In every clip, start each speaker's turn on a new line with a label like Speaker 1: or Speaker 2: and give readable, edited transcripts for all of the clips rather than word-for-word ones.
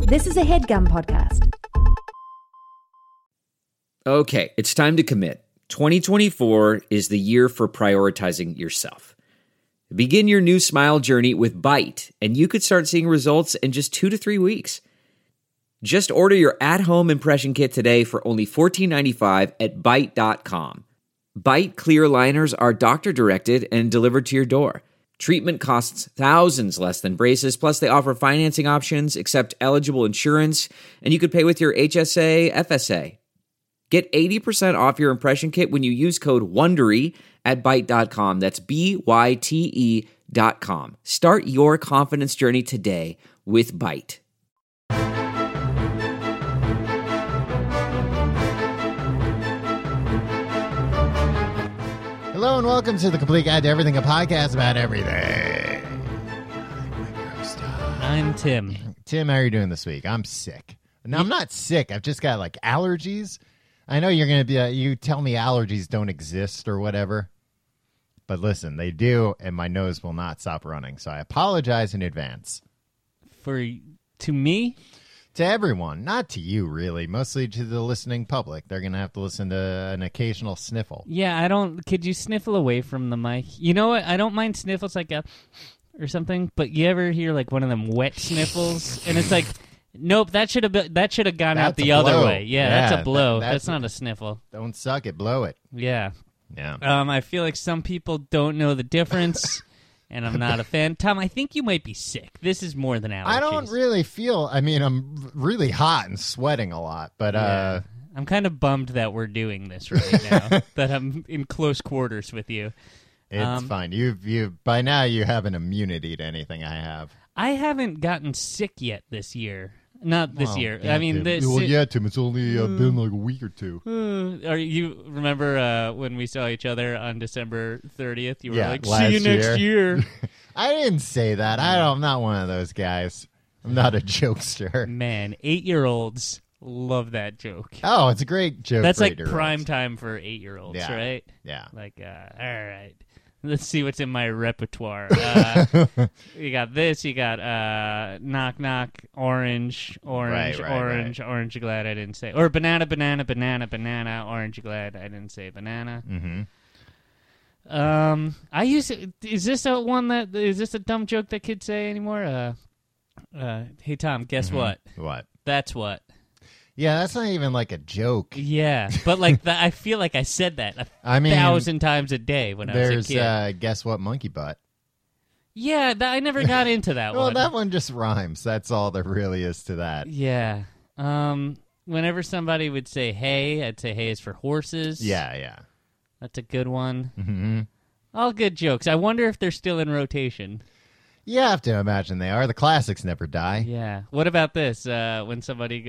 Speaker 1: This is a HeadGum podcast.
Speaker 2: Okay, it's time to commit. 2024 is the year for prioritizing yourself. Begin your new smile journey with Byte, and you could start seeing results in just 2 to 3 weeks. Just order your at-home impression kit today for only $14.95 at Byte.com. Byte clear liners are doctor-directed and delivered to your door. Treatment costs thousands less than braces, plus they offer financing options, accept eligible insurance, and you could pay with your HSA, FSA. Get 80% off your impression kit when you use code WONDERY at Byte.com. That's BYTE.com. Start your confidence journey today with Byte.
Speaker 3: Hello and welcome to The Complete Guide to Everything, a podcast about everything.
Speaker 4: I'm Tim.
Speaker 3: Tim, how are you doing this week? I'm sick. No, I'm not sick. I've just got like allergies. I know you're going to be, you tell me allergies don't exist or whatever. But listen, they do, and my nose will not stop running. So I apologize in advance.
Speaker 4: To me?
Speaker 3: To everyone. Not to you, really. Mostly to the listening public. They're going to have to listen to an occasional sniffle.
Speaker 4: Yeah, could you sniffle away from the mic? You know what? I don't mind sniffles like a or something, but you ever hear like one of them wet sniffles? And it's like, nope, that should have gone out the other way. Yeah, that's a blow. That's not a sniffle.
Speaker 3: Don't suck it, blow it.
Speaker 4: Yeah.
Speaker 3: Yeah.
Speaker 4: I feel like some people don't know the difference, and I'm not a fan. Tom, I think you might be sick. This is more than allergies.
Speaker 3: I don't really feel, I'm really hot and sweating a lot, but
Speaker 4: yeah. I'm kind of bummed that we're doing this right now, that I'm in close quarters with you.
Speaker 3: It's fine. You by now you have an immunity to anything I have.
Speaker 4: I haven't gotten sick yet this year. Not this year.
Speaker 3: Yeah,
Speaker 4: I mean,
Speaker 3: Tim. Tim. It's only been like a week or two.
Speaker 4: You remember when we saw each other on December 30th? You were like,
Speaker 3: last
Speaker 4: see you next year.
Speaker 3: I didn't say that. I'm not one of those guys. I'm not a jokester.
Speaker 4: Man, 8-year-olds love that joke.
Speaker 3: Oh, it's a great joke.
Speaker 4: That's
Speaker 3: for
Speaker 4: like
Speaker 3: 8-year-olds.
Speaker 4: prime time for 8-year-olds,
Speaker 3: Yeah.
Speaker 4: right?
Speaker 3: Yeah.
Speaker 4: Like, all right. Let's see what's in my repertoire. You got this. You got knock knock, orange,
Speaker 3: Right.
Speaker 4: orange. Glad I didn't say, or banana, orange. Glad I didn't say banana.
Speaker 3: Mm-hmm.
Speaker 4: Is this a dumb joke that kids say anymore? Hey Tom, guess what?
Speaker 3: What?
Speaker 4: That's what.
Speaker 3: Yeah, that's not even like a joke.
Speaker 4: Yeah, but like I feel like I said that 1,000 times a day when I was a kid.
Speaker 3: There's guess what, monkey butt.
Speaker 4: Yeah, I never got into that
Speaker 3: Well,
Speaker 4: one.
Speaker 3: that one just rhymes. That's all there really is to that.
Speaker 4: Yeah. Whenever somebody would say hey, I'd say hey is for horses.
Speaker 3: Yeah.
Speaker 4: That's a good one.
Speaker 3: Mm-hmm.
Speaker 4: All good jokes. I wonder if they're still in rotation.
Speaker 3: You have to imagine they are. The classics never die.
Speaker 4: Yeah. What about this? When somebody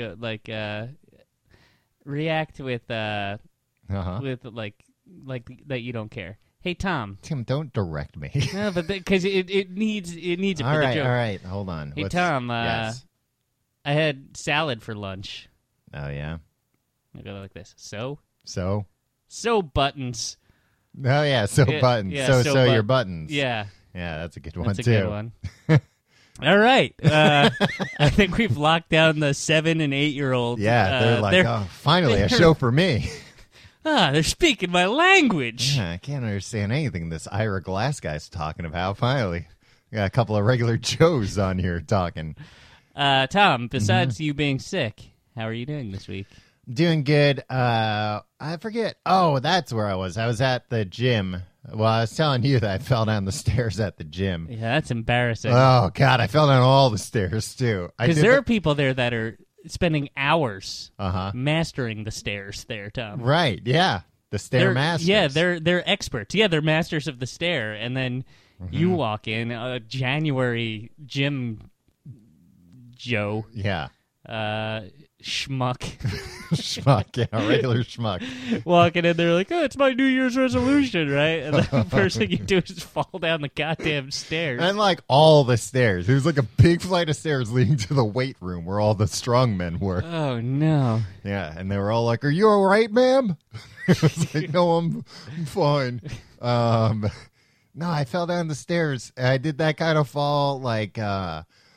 Speaker 4: react with with like that you don't care. Hey Tom.
Speaker 3: Tim, don't direct me.
Speaker 4: No, but because it needs it for the joke.
Speaker 3: All right. Hold on.
Speaker 4: Hey Tom.
Speaker 3: Yes.
Speaker 4: I had salad for lunch.
Speaker 3: Oh yeah.
Speaker 4: I go like this. So buttons.
Speaker 3: Oh yeah. Buttons.
Speaker 4: Yeah,
Speaker 3: so your buttons.
Speaker 4: Yeah.
Speaker 3: Yeah, that's a good one
Speaker 4: That's a
Speaker 3: too.
Speaker 4: good one. All right. I think we've locked down the 7 and 8-year-olds.
Speaker 3: Yeah, they're like, oh, finally, a show for me.
Speaker 4: They're speaking my language.
Speaker 3: Yeah, I can't understand anything this Ira Glass guy's talking about. Finally, we got a couple of regular Joes on here talking.
Speaker 4: Tom, besides you being sick, how are you doing this week?
Speaker 3: Doing good. I forget. Oh, that's where I was. I was at the gym. Well, I was telling you that I fell down the stairs at the gym.
Speaker 4: Yeah, that's embarrassing.
Speaker 3: Oh, God, I fell down all the stairs, too.
Speaker 4: Because there are people there that are spending hours
Speaker 3: Uh-huh.
Speaker 4: mastering the stairs there, Tom.
Speaker 3: Right, yeah. The stair masters.
Speaker 4: Yeah, they're experts. Yeah, they're masters of the stair. And then you walk in, January gym Joe.
Speaker 3: Yeah.
Speaker 4: Schmuck.
Speaker 3: Schmuck, yeah, regular schmuck.
Speaker 4: Walking in there like, oh, it's my New Year's resolution, right? And the first thing you do is fall down the goddamn stairs.
Speaker 3: And like all the stairs. There's like a big flight of stairs leading to the weight room where all the strong men were.
Speaker 4: Oh, no.
Speaker 3: Yeah, and they were all like, are you all right, ma'am? I was like, no, I'm fine. No, I fell down the stairs. I did that kind of fall like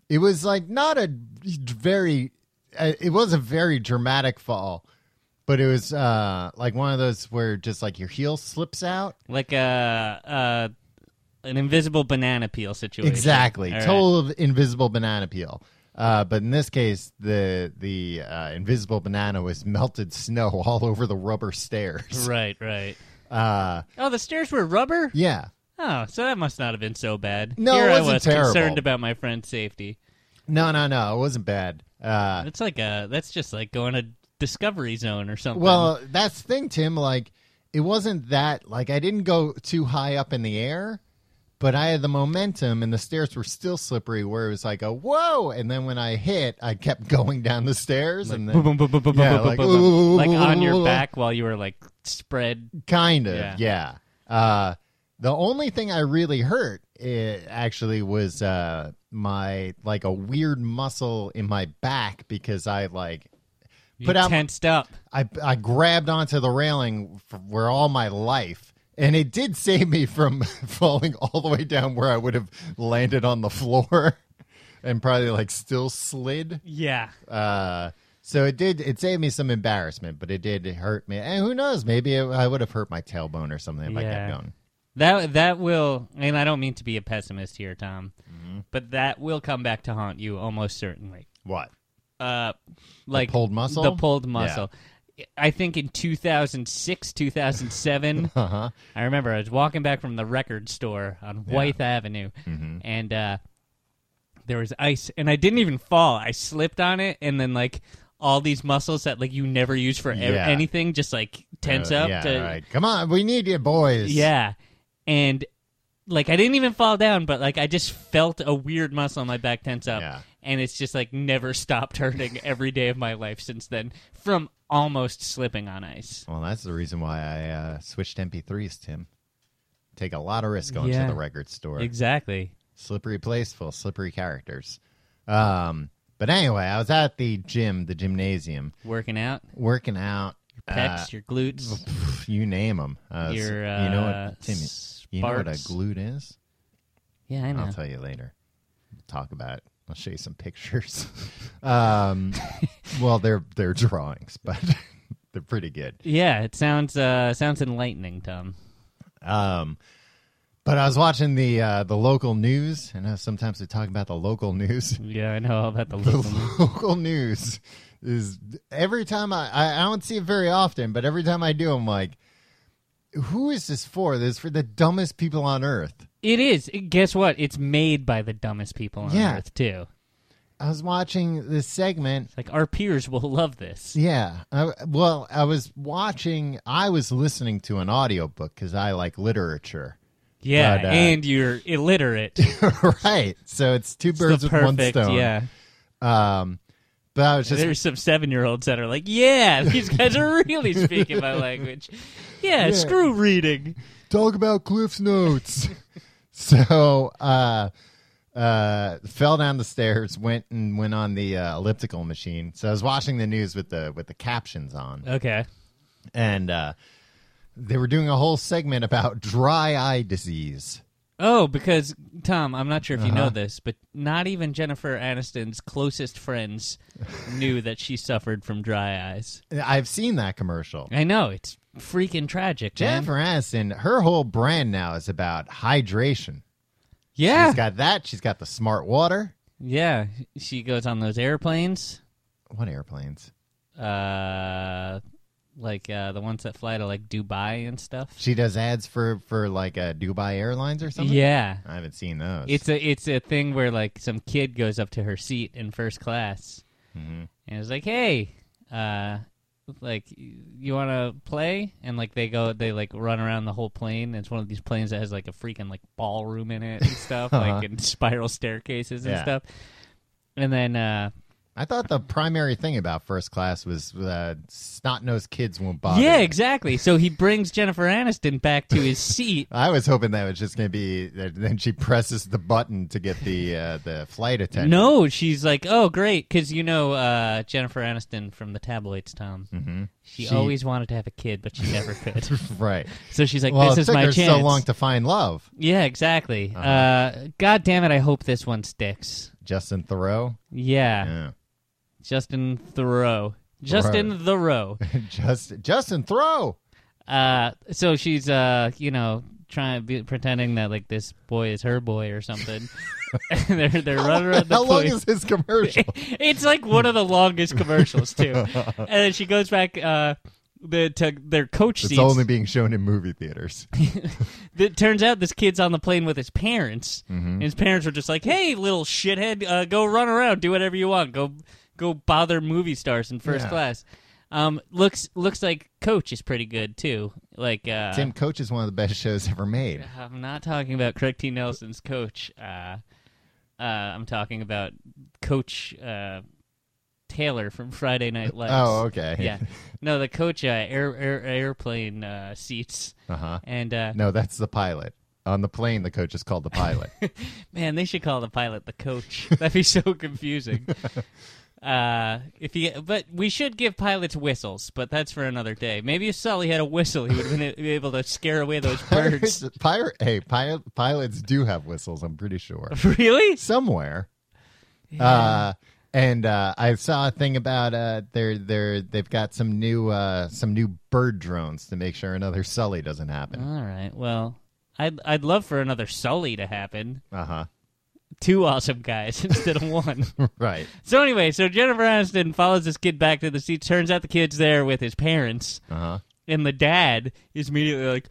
Speaker 3: It was like not a very. It was a very dramatic fall, but it was like one of those where just like your heel slips out.
Speaker 4: Like an invisible banana peel situation.
Speaker 3: Exactly,
Speaker 4: All right.
Speaker 3: total invisible banana peel. But in this case, the invisible banana was melted snow all over the rubber stairs.
Speaker 4: Right. Oh, the stairs were rubber?
Speaker 3: Yeah.
Speaker 4: Oh, so that must not have been so bad.
Speaker 3: No,
Speaker 4: Here
Speaker 3: it
Speaker 4: I
Speaker 3: wasn't
Speaker 4: was
Speaker 3: terrible.
Speaker 4: concerned about my friend's safety.
Speaker 3: No, it wasn't bad.
Speaker 4: It's like that's just like going to Discovery Zone or something.
Speaker 3: Well, that's the thing, Tim. Like, it wasn't that, like, I didn't go too high up in the air, but I had the momentum, and the stairs were still slippery, where it was like a whoa, and then when I hit, I kept going down the stairs, and then
Speaker 4: boom, boom, boom, boom,
Speaker 3: yeah,
Speaker 4: boom,
Speaker 3: like,
Speaker 4: boom, boom, boom. Like
Speaker 3: ooh,
Speaker 4: on
Speaker 3: ooh,
Speaker 4: your
Speaker 3: ooh,
Speaker 4: back while you were like spread.
Speaker 3: kind of, yeah. The only thing I really hurt actually was my like a weird muscle in my back because I like
Speaker 4: You tensed up.
Speaker 3: I grabbed onto the railing for all my life, and it did save me from falling all the way down where I would have landed on the floor and probably like still slid.
Speaker 4: Yeah.
Speaker 3: So it saved me some embarrassment, but it did hurt me. And who knows, maybe I would have hurt my tailbone or something if I kept going.
Speaker 4: That will, and I don't mean to be a pessimist here, Tom, but that will come back to haunt you almost certainly.
Speaker 3: What?
Speaker 4: Like
Speaker 3: pulled muscle?
Speaker 4: The pulled muscle. Yeah. I think in 2006, 2007,
Speaker 3: Uh-huh.
Speaker 4: I remember I was walking back from the record store on Wythe Avenue, and there was ice, and I didn't even fall. I slipped on it, and then like all these muscles that like you never use for anything just like tense up.
Speaker 3: Yeah,
Speaker 4: to,
Speaker 3: right. Come on, we need you, boys.
Speaker 4: Yeah, and like I didn't even fall down, but like I just felt a weird muscle in my back tense up, and it's just like never stopped hurting every day of my life since then from almost slipping on ice.
Speaker 3: Well, that's the reason why I switched MP3s, Tim. Take a lot of risk going to the record store.
Speaker 4: Exactly.
Speaker 3: Slippery place full of slippery characters. But anyway, I was at the gymnasium.
Speaker 4: Working out.
Speaker 3: Your
Speaker 4: Pecs, your glutes.
Speaker 3: You name them.
Speaker 4: Your,
Speaker 3: you know what, Tim? You know what a
Speaker 4: sparts.
Speaker 3: glute is?
Speaker 4: Yeah, I know.
Speaker 3: I'll tell you later. We'll talk about it. I'll show you some pictures. Well, they're drawings, but they're pretty good.
Speaker 4: Yeah, it sounds enlightening, Tom.
Speaker 3: But I was watching the local news, and sometimes we talk about the local news.
Speaker 4: Yeah, I know all about the
Speaker 3: The
Speaker 4: local news.
Speaker 3: local news is every time I don't see it very often, but every time I do, I'm like, who is this for? This is for the dumbest people on earth.
Speaker 4: It is. Guess what? It's made by the dumbest people on earth, too.
Speaker 3: I was watching this segment.
Speaker 4: It's like, our peers will love this.
Speaker 3: Yeah. I was listening to an audiobook because I like literature.
Speaker 4: Yeah,
Speaker 3: But,
Speaker 4: and you're illiterate.
Speaker 3: Right. So it's two birds with one stone.
Speaker 4: Yeah.
Speaker 3: But I was just
Speaker 4: There's some 7-year-olds that are like, yeah, these guys are really speaking my language. Yeah, screw reading.
Speaker 3: talk about Cliff's Notes. So fell down the stairs, went on the elliptical machine. So I was watching the news with the captions on.
Speaker 4: Okay.
Speaker 3: And they were doing a whole segment about dry eye disease.
Speaker 4: Oh, because, Tom, I'm not sure if you know this, but not even Jennifer Aniston's closest friends knew that she suffered from dry eyes.
Speaker 3: I've seen that commercial.
Speaker 4: I know. It's freaking tragic, man.
Speaker 3: Jennifer Aniston, her whole brand now is about hydration.
Speaker 4: Yeah.
Speaker 3: She's got that. She's got the smart water.
Speaker 4: Yeah. She goes on those airplanes.
Speaker 3: What airplanes?
Speaker 4: Like the ones that fly to like Dubai and stuff.
Speaker 3: She does ads for like Dubai Airlines or something?
Speaker 4: Yeah.
Speaker 3: I haven't seen those.
Speaker 4: It's a thing where like some kid goes up to her seat in first class and is like, "Hey, like you want to play?" And like they like run around the whole plane. It's one of these planes that has like a freaking like ballroom in it and stuff, like and spiral staircases and stuff. And then
Speaker 3: I thought the primary thing about first class was snot-nosed kids won't bother.
Speaker 4: yeah, exactly. So he brings Jennifer Aniston back to his seat.
Speaker 3: I was hoping that was just going to be then she presses the button to get the flight attendant.
Speaker 4: No, she's like, oh, great, because you know Jennifer Aniston from the tabloids, Tom. Mm-hmm. She always wanted to have a kid, but she never could.
Speaker 3: Right.
Speaker 4: So she's like,
Speaker 3: well,
Speaker 4: this
Speaker 3: it
Speaker 4: is
Speaker 3: took
Speaker 4: my
Speaker 3: her
Speaker 4: chance.
Speaker 3: so long to find love.
Speaker 4: Yeah, exactly. God damn it, I hope this one sticks.
Speaker 3: Justin Theroux.
Speaker 4: Yeah. Justin Theroux. Justin Theroux.
Speaker 3: Justin Theroux.
Speaker 4: So she's pretending that like this boy is her boy or something. And they're running around the
Speaker 3: How long
Speaker 4: place.
Speaker 3: is his commercial?
Speaker 4: It's like one of the longest commercials too. And then she goes back to their coach
Speaker 3: It's
Speaker 4: seats.
Speaker 3: only being shown in movie theaters.
Speaker 4: It turns out this kid's on the plane with his parents.
Speaker 3: Mm-hmm.
Speaker 4: And his parents were just like, "Hey, little shithead, go run around, do whatever you want, go bother movie stars in first class." Looks like Coach is pretty good too. Like
Speaker 3: Tim, Coach is one of the best shows ever made.
Speaker 4: I'm not talking about Craig T. Nelson's Coach. I'm talking about Coach Taylor from Friday Night Lights.
Speaker 3: Oh, okay.
Speaker 4: Yeah. No, the Coach airplane seats.
Speaker 3: Uh-huh.
Speaker 4: And
Speaker 3: No, that's the pilot. On the plane, the coach is called the pilot.
Speaker 4: man, they should call the pilot the Coach. That'd be so confusing. But we should give pilots whistles, but that's for another day. Maybe if Sully had a whistle, he would have been able to scare away those birds.
Speaker 3: Pilots do have whistles, I'm pretty sure.
Speaker 4: Really?
Speaker 3: Somewhere.
Speaker 4: Yeah.
Speaker 3: And I saw a thing about they've got some new bird drones to make sure another Sully doesn't happen.
Speaker 4: All right. Well, I'd love for another Sully to happen.
Speaker 3: Uh-huh.
Speaker 4: 2 awesome guys instead of 1.
Speaker 3: Right.
Speaker 4: So anyway, Jennifer Aniston follows this kid back to the seat. Turns out the kid's there with his parents.
Speaker 3: Uh-huh.
Speaker 4: And the dad is immediately like,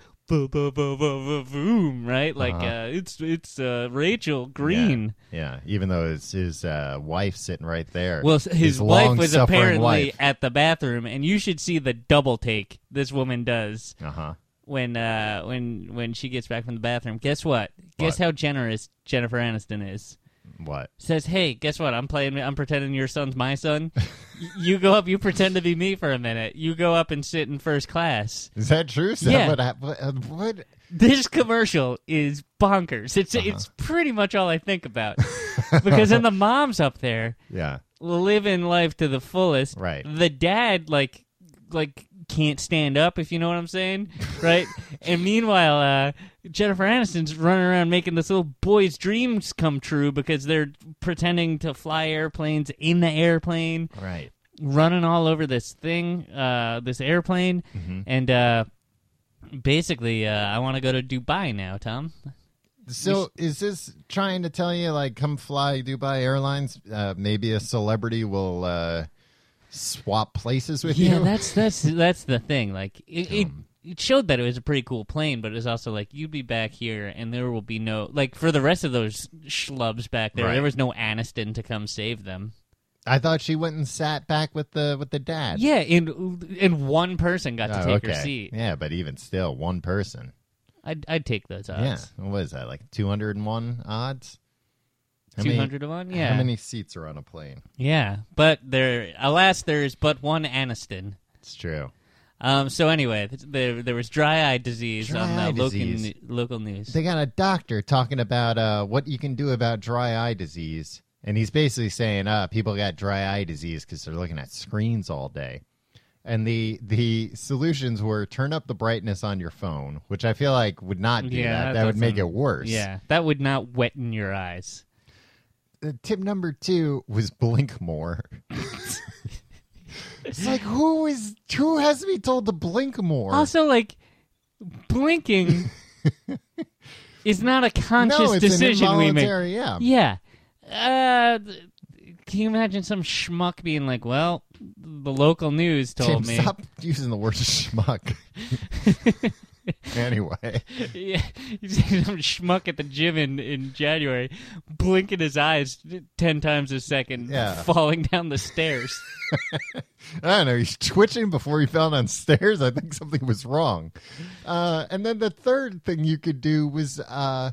Speaker 4: boom, right? Like, it's Rachel Green.
Speaker 3: Yeah. Even though it's his wife sitting right there.
Speaker 4: Well, his wife was
Speaker 3: long-suffering
Speaker 4: apparently
Speaker 3: wife.
Speaker 4: at the bathroom, and you should see the double take this woman does
Speaker 3: Uh-huh.
Speaker 4: when she gets back from the bathroom. Guess what? Guess how generous Jennifer Aniston is.
Speaker 3: What?
Speaker 4: Says, "Hey, guess what? I'm pretending your son's my son. You go up, you pretend to be me for a minute. You go up and sit in first class."
Speaker 3: Is that true? Is
Speaker 4: Yeah.
Speaker 3: that what?
Speaker 4: This commercial is bonkers. It's pretty much all I think about. Because then the mom's up there
Speaker 3: Yeah.
Speaker 4: living life to the fullest.
Speaker 3: Right.
Speaker 4: The dad like can't stand up, if you know what I'm saying, right? And meanwhile, Jennifer Aniston's running around making this little boy's dreams come true because they're pretending to fly airplanes in the airplane,
Speaker 3: Right.
Speaker 4: running all over this thing, this airplane, and basically, I want to go to Dubai now, Tom.
Speaker 3: So is this trying to tell you, like, come fly Dubai Airlines? Maybe a celebrity will swap places with
Speaker 4: Yeah,
Speaker 3: you?
Speaker 4: that's the thing. Like it showed that it was a pretty cool plane, but it was also like you'd be back here, and there will be no like for the rest of those schlubs back there.
Speaker 3: Right.
Speaker 4: There was no Aniston to come save them.
Speaker 3: I thought she went and sat back with the dad.
Speaker 4: Yeah, and one person got to take her seat.
Speaker 3: Yeah, but even still, one person.
Speaker 4: I'd take those odds.
Speaker 3: Yeah. What is that, like 201 odds?
Speaker 4: 200 to 1. Yeah,
Speaker 3: How many seats are on a plane?
Speaker 4: Yeah, but alas, there is but one Aniston.
Speaker 3: It's true.
Speaker 4: So anyway, there was dry eye disease on
Speaker 3: Dry eye
Speaker 4: the
Speaker 3: disease.
Speaker 4: local news.
Speaker 3: They got a doctor talking about what you can do about dry eye disease. And he's basically saying people got dry eye disease because they're looking at screens all day. And the solutions were turn up the brightness on your phone, which I feel like would not do that. That would make it worse.
Speaker 4: Yeah, that would not wetten your eyes.
Speaker 3: Tip number 2 was blink more. It's like, who has to be told to blink more?
Speaker 4: Also, like, blinking is not a conscious
Speaker 3: no, it's
Speaker 4: decision
Speaker 3: an
Speaker 4: we make.
Speaker 3: involuntary, yeah.
Speaker 4: Yeah. Can you imagine some schmuck being like, well, the local news told
Speaker 3: Tim,
Speaker 4: me.
Speaker 3: stop using the word schmuck. Anyway.
Speaker 4: Yeah, you see some schmuck at the gym in January, blinking his eyes 10 times a second, falling down the stairs.
Speaker 3: I don't know. He's twitching before he fell downstairs. I think something was wrong. And then the third thing you could do was buy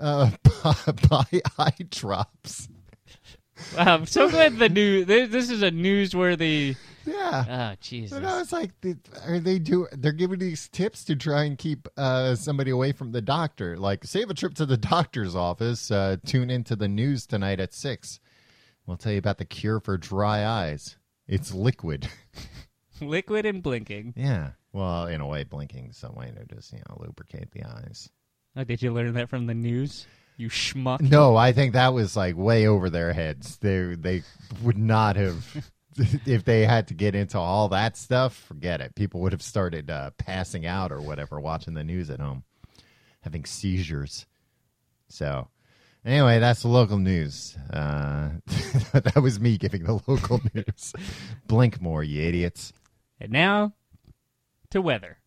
Speaker 3: eye drops.
Speaker 4: Wow, I'm so glad this is a newsworthy.
Speaker 3: Yeah.
Speaker 4: Oh, Jesus.
Speaker 3: And I was like, they're giving these tips to try and keep somebody away from the doctor. Like, save a trip to the doctor's office. Tune into the news tonight at 6. We'll tell you about the cure for dry eyes. It's liquid.
Speaker 4: Liquid and blinking.
Speaker 3: Yeah. Well, in a way, blinking is some way to just, lubricate the eyes.
Speaker 4: Oh, did you learn that from the news? You schmuck.
Speaker 3: No, I think that was like way over their heads. They would not have, if they had to get into all that stuff, forget it. People would have started passing out or whatever, watching the news at home, having seizures. So, anyway, that's the local news. That was me giving the local news. Blink more, you idiots.
Speaker 4: And now, to weather.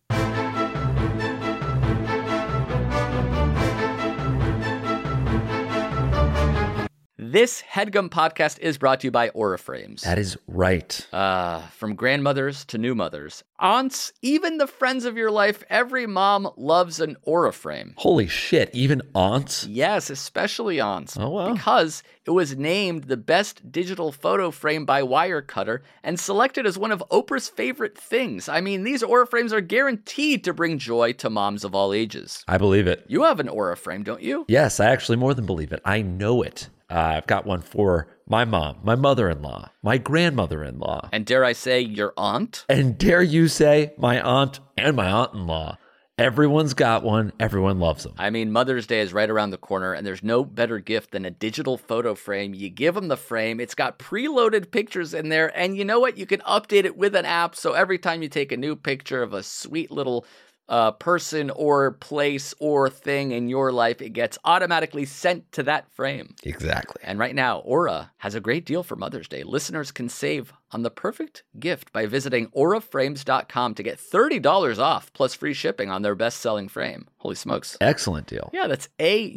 Speaker 5: This HeadGum podcast is brought to you by Auraframes.
Speaker 6: That is right.
Speaker 5: From grandmothers to new mothers, aunts, even the friends of your life, every mom loves an Auraframe.
Speaker 6: Holy shit, even aunts?
Speaker 5: Yes, especially aunts.
Speaker 6: Oh, wow.
Speaker 5: Because it was named the best digital photo frame by Wirecutter and selected as one of Oprah's favorite things. I mean, these Auraframes are guaranteed to bring joy to moms of all ages.
Speaker 6: I believe it.
Speaker 5: You have an Auraframe, don't you?
Speaker 6: Yes, I actually more than believe it. I know it. I've got one for my mom, my mother-in-law, my grandmother-in-law.
Speaker 5: And dare I say, your aunt?
Speaker 6: And dare you say, my aunt and my aunt-in-law. Everyone's got one. Everyone loves them.
Speaker 5: I mean, Mother's Day is right around the corner, and there's no better gift than a digital photo frame. You give them the frame. It's got preloaded pictures in there, and you know what? You can update it with an app, so every time you take a new picture of a sweet little person or place or thing in your life, it gets automatically sent to that frame.
Speaker 6: Exactly.
Speaker 5: And right now, Aura has a great deal for Mother's Day. Listeners can save on the perfect gift by visiting auraframes.com to get $30 off plus free shipping on their best-selling frame. Holy smokes.
Speaker 6: Excellent deal.
Speaker 5: Yeah, that's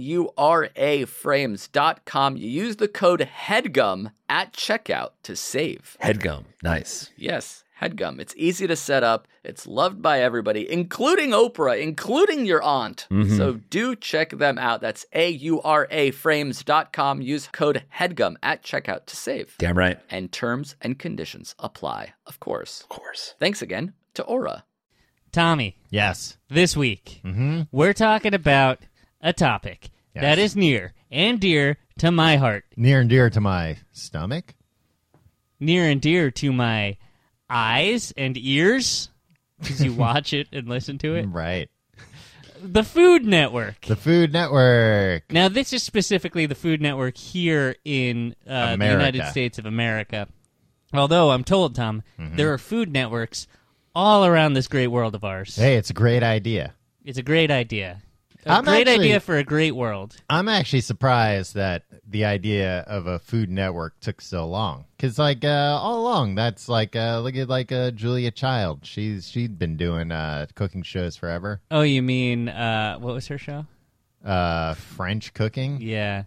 Speaker 5: auraframes.com. You use the code HEADGUM at checkout to save.
Speaker 6: HeadGum. Nice.
Speaker 5: Yes, HeadGum. It's easy to set up. It's loved by everybody, including Oprah, including your aunt. So do check them out. That's auraframes.com. Use code HEADGUM at checkout to save.
Speaker 6: Damn right.
Speaker 5: And terms and conditions apply, of course.
Speaker 6: Of course.
Speaker 5: Thanks again to Aura.
Speaker 4: Tommy,
Speaker 3: Yes.
Speaker 4: this week, we're talking about a topic
Speaker 3: Yes.
Speaker 4: that is near and dear to my heart,
Speaker 3: Near and dear to my stomach.
Speaker 4: near and dear to my eyes and ears, because you watch it and listen to it.
Speaker 3: Right.
Speaker 4: The Food Network.
Speaker 3: The Food Network.
Speaker 4: Now, this is specifically the Food Network here in the
Speaker 3: America.
Speaker 4: United States of America. Although, I'm told, Tom, there are food networks all around this great world of ours.
Speaker 3: Hey, it's a great idea.
Speaker 4: It's a great idea. A
Speaker 3: I'm
Speaker 4: great
Speaker 3: actually-
Speaker 4: idea for a great world.
Speaker 3: I'm actually surprised that the idea of a Food Network took so long. Because, like, all along, that's like, look at Julia Child. She'd been doing cooking shows forever.
Speaker 4: Oh, you mean, what was her show?
Speaker 3: French cooking.
Speaker 4: Yeah.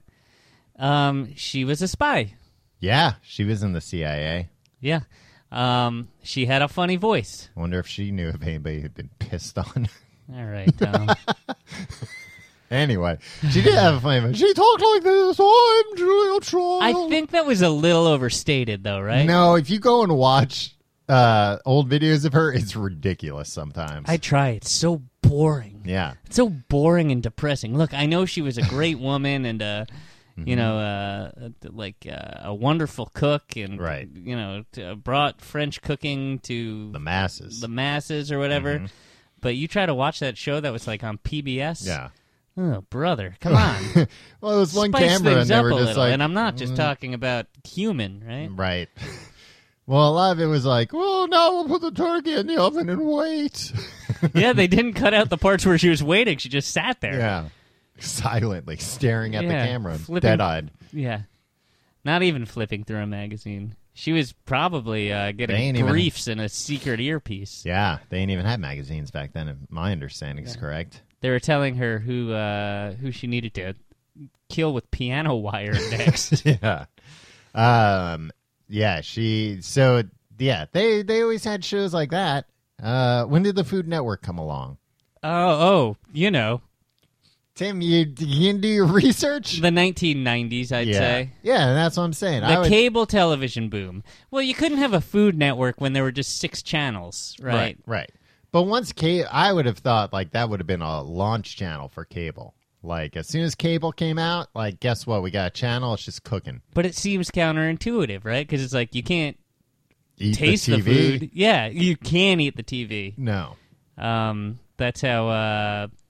Speaker 4: She was a spy.
Speaker 3: Yeah, she was in the CIA.
Speaker 4: Yeah. She had a funny voice.
Speaker 3: I wonder if she knew if anybody had been pissed on.
Speaker 4: All right, Tom.
Speaker 3: Anyway, she did have a funny voice. She talked like this. I'm Julia Child.
Speaker 4: I think that was a little overstated, though, right?
Speaker 3: No, if you go and watch old videos of her, it's ridiculous sometimes.
Speaker 4: I try. It's so boring.
Speaker 3: Yeah.
Speaker 4: It's so boring and depressing. Look, I know she was a great woman and you know, a wonderful cook, and
Speaker 3: Right.
Speaker 4: you know, brought French cooking to
Speaker 3: The masses.
Speaker 4: the masses or whatever. But you try to watch that show that was like on PBS.
Speaker 3: Yeah.
Speaker 4: Oh, brother, come on.
Speaker 3: Well, it was one
Speaker 4: Spice
Speaker 3: camera,
Speaker 4: things
Speaker 3: and they
Speaker 4: up
Speaker 3: were
Speaker 4: a
Speaker 3: just
Speaker 4: little.
Speaker 3: like,
Speaker 4: And I'm not just talking about human, right?
Speaker 3: right. Well, a lot of it was like, well, now we'll put the turkey in the oven and wait.
Speaker 4: Yeah, they didn't cut out the parts where she was waiting. She just sat there.
Speaker 3: Yeah. Silently staring at the
Speaker 4: Yeah,
Speaker 3: camera,
Speaker 4: flipping-
Speaker 3: dead-eyed.
Speaker 4: Yeah. Not even flipping through a magazine. She was probably
Speaker 3: They
Speaker 4: getting
Speaker 3: ain't even-
Speaker 4: briefs in a secret earpiece.
Speaker 3: Yeah, they ain't even had magazines back then, if my understanding is correct.
Speaker 4: They were telling her who she needed to kill with piano wire next.
Speaker 3: Yeah. Yeah, they always had shows like that. When did the Food Network come along?
Speaker 4: You know,
Speaker 3: Tim, you can do your research?
Speaker 4: the 1990s, I'd say.
Speaker 3: Yeah, that's what I'm saying.
Speaker 4: The cable television boom. Well, you couldn't have a Food Network when there were just 6 channels, right?
Speaker 3: Right. But once I would have thought like that would have been a launch channel for cable. Like as soon as cable came out, like guess what? We got a channel. It's just cooking.
Speaker 4: But it seems counterintuitive, right? Because it's like you can't
Speaker 3: Eat
Speaker 4: taste
Speaker 3: the
Speaker 4: the
Speaker 3: TV.
Speaker 4: food. Yeah, you can eat the TV.
Speaker 3: No.
Speaker 4: That's how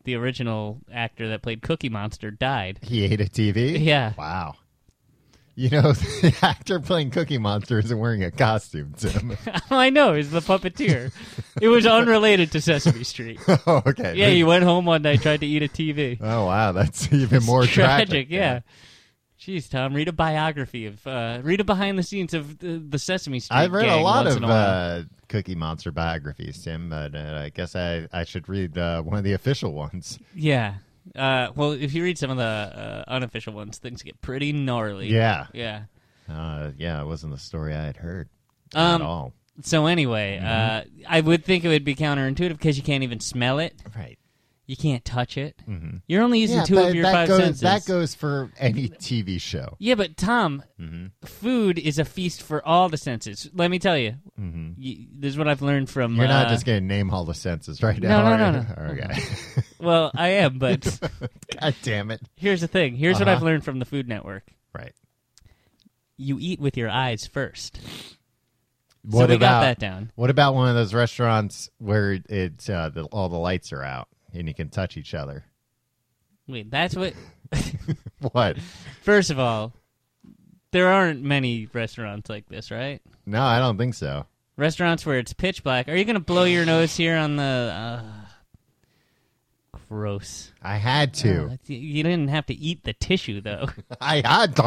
Speaker 4: the original actor that played Cookie Monster, died.
Speaker 3: He ate a TV?
Speaker 4: Yeah.
Speaker 3: Wow. You know, the actor playing Cookie Monster isn't wearing a costume, Tim.
Speaker 4: I know, he's the puppeteer. It was unrelated to Sesame Street.
Speaker 3: Oh, okay.
Speaker 4: Yeah, he went home one night, tried to eat a TV.
Speaker 3: Oh, wow. That's even more
Speaker 4: Tragic, yeah. Jeez, Tom, read a biography of, read a behind the scenes of the Sesame Street.
Speaker 3: I've read
Speaker 4: gang
Speaker 3: a lot
Speaker 4: once in a while.
Speaker 3: of Cookie Monster biographies, Tim, but I guess I should read one of the official ones.
Speaker 4: Yeah. Well, if you read some of the unofficial ones, things get pretty gnarly.
Speaker 3: Yeah.
Speaker 4: Yeah.
Speaker 3: Yeah, it wasn't the story I had heard at all.
Speaker 4: So anyway, I would think it would be counterintuitive because you can't even smell it.
Speaker 3: Right.
Speaker 4: You can't touch it. Mm-hmm. You're only using two of your five senses.
Speaker 3: That goes for any TV show.
Speaker 4: Yeah, but Tom, food is a feast for all the senses. Let me tell you. This is what I've learned from...
Speaker 3: You're not just going to name all the senses right now.
Speaker 4: No.
Speaker 3: Okay.
Speaker 4: Well, I am, but...
Speaker 3: God damn it.
Speaker 4: Here's the thing. Here's what I've learned from the Food Network.
Speaker 3: Right.
Speaker 4: You eat with your eyes first.
Speaker 3: What
Speaker 4: so we
Speaker 3: about,
Speaker 4: got that down.
Speaker 3: What about one of those restaurants where it's all the lights are out and you can touch each other?
Speaker 4: Wait, that's what...
Speaker 3: What?
Speaker 4: First of all, there aren't many restaurants like this, right?
Speaker 3: No, I don't think so.
Speaker 4: Restaurants where it's pitch black. Are you going to blow your nose here on the... Gross.
Speaker 3: I had to.
Speaker 4: You didn't have to eat the tissue, though.
Speaker 3: I had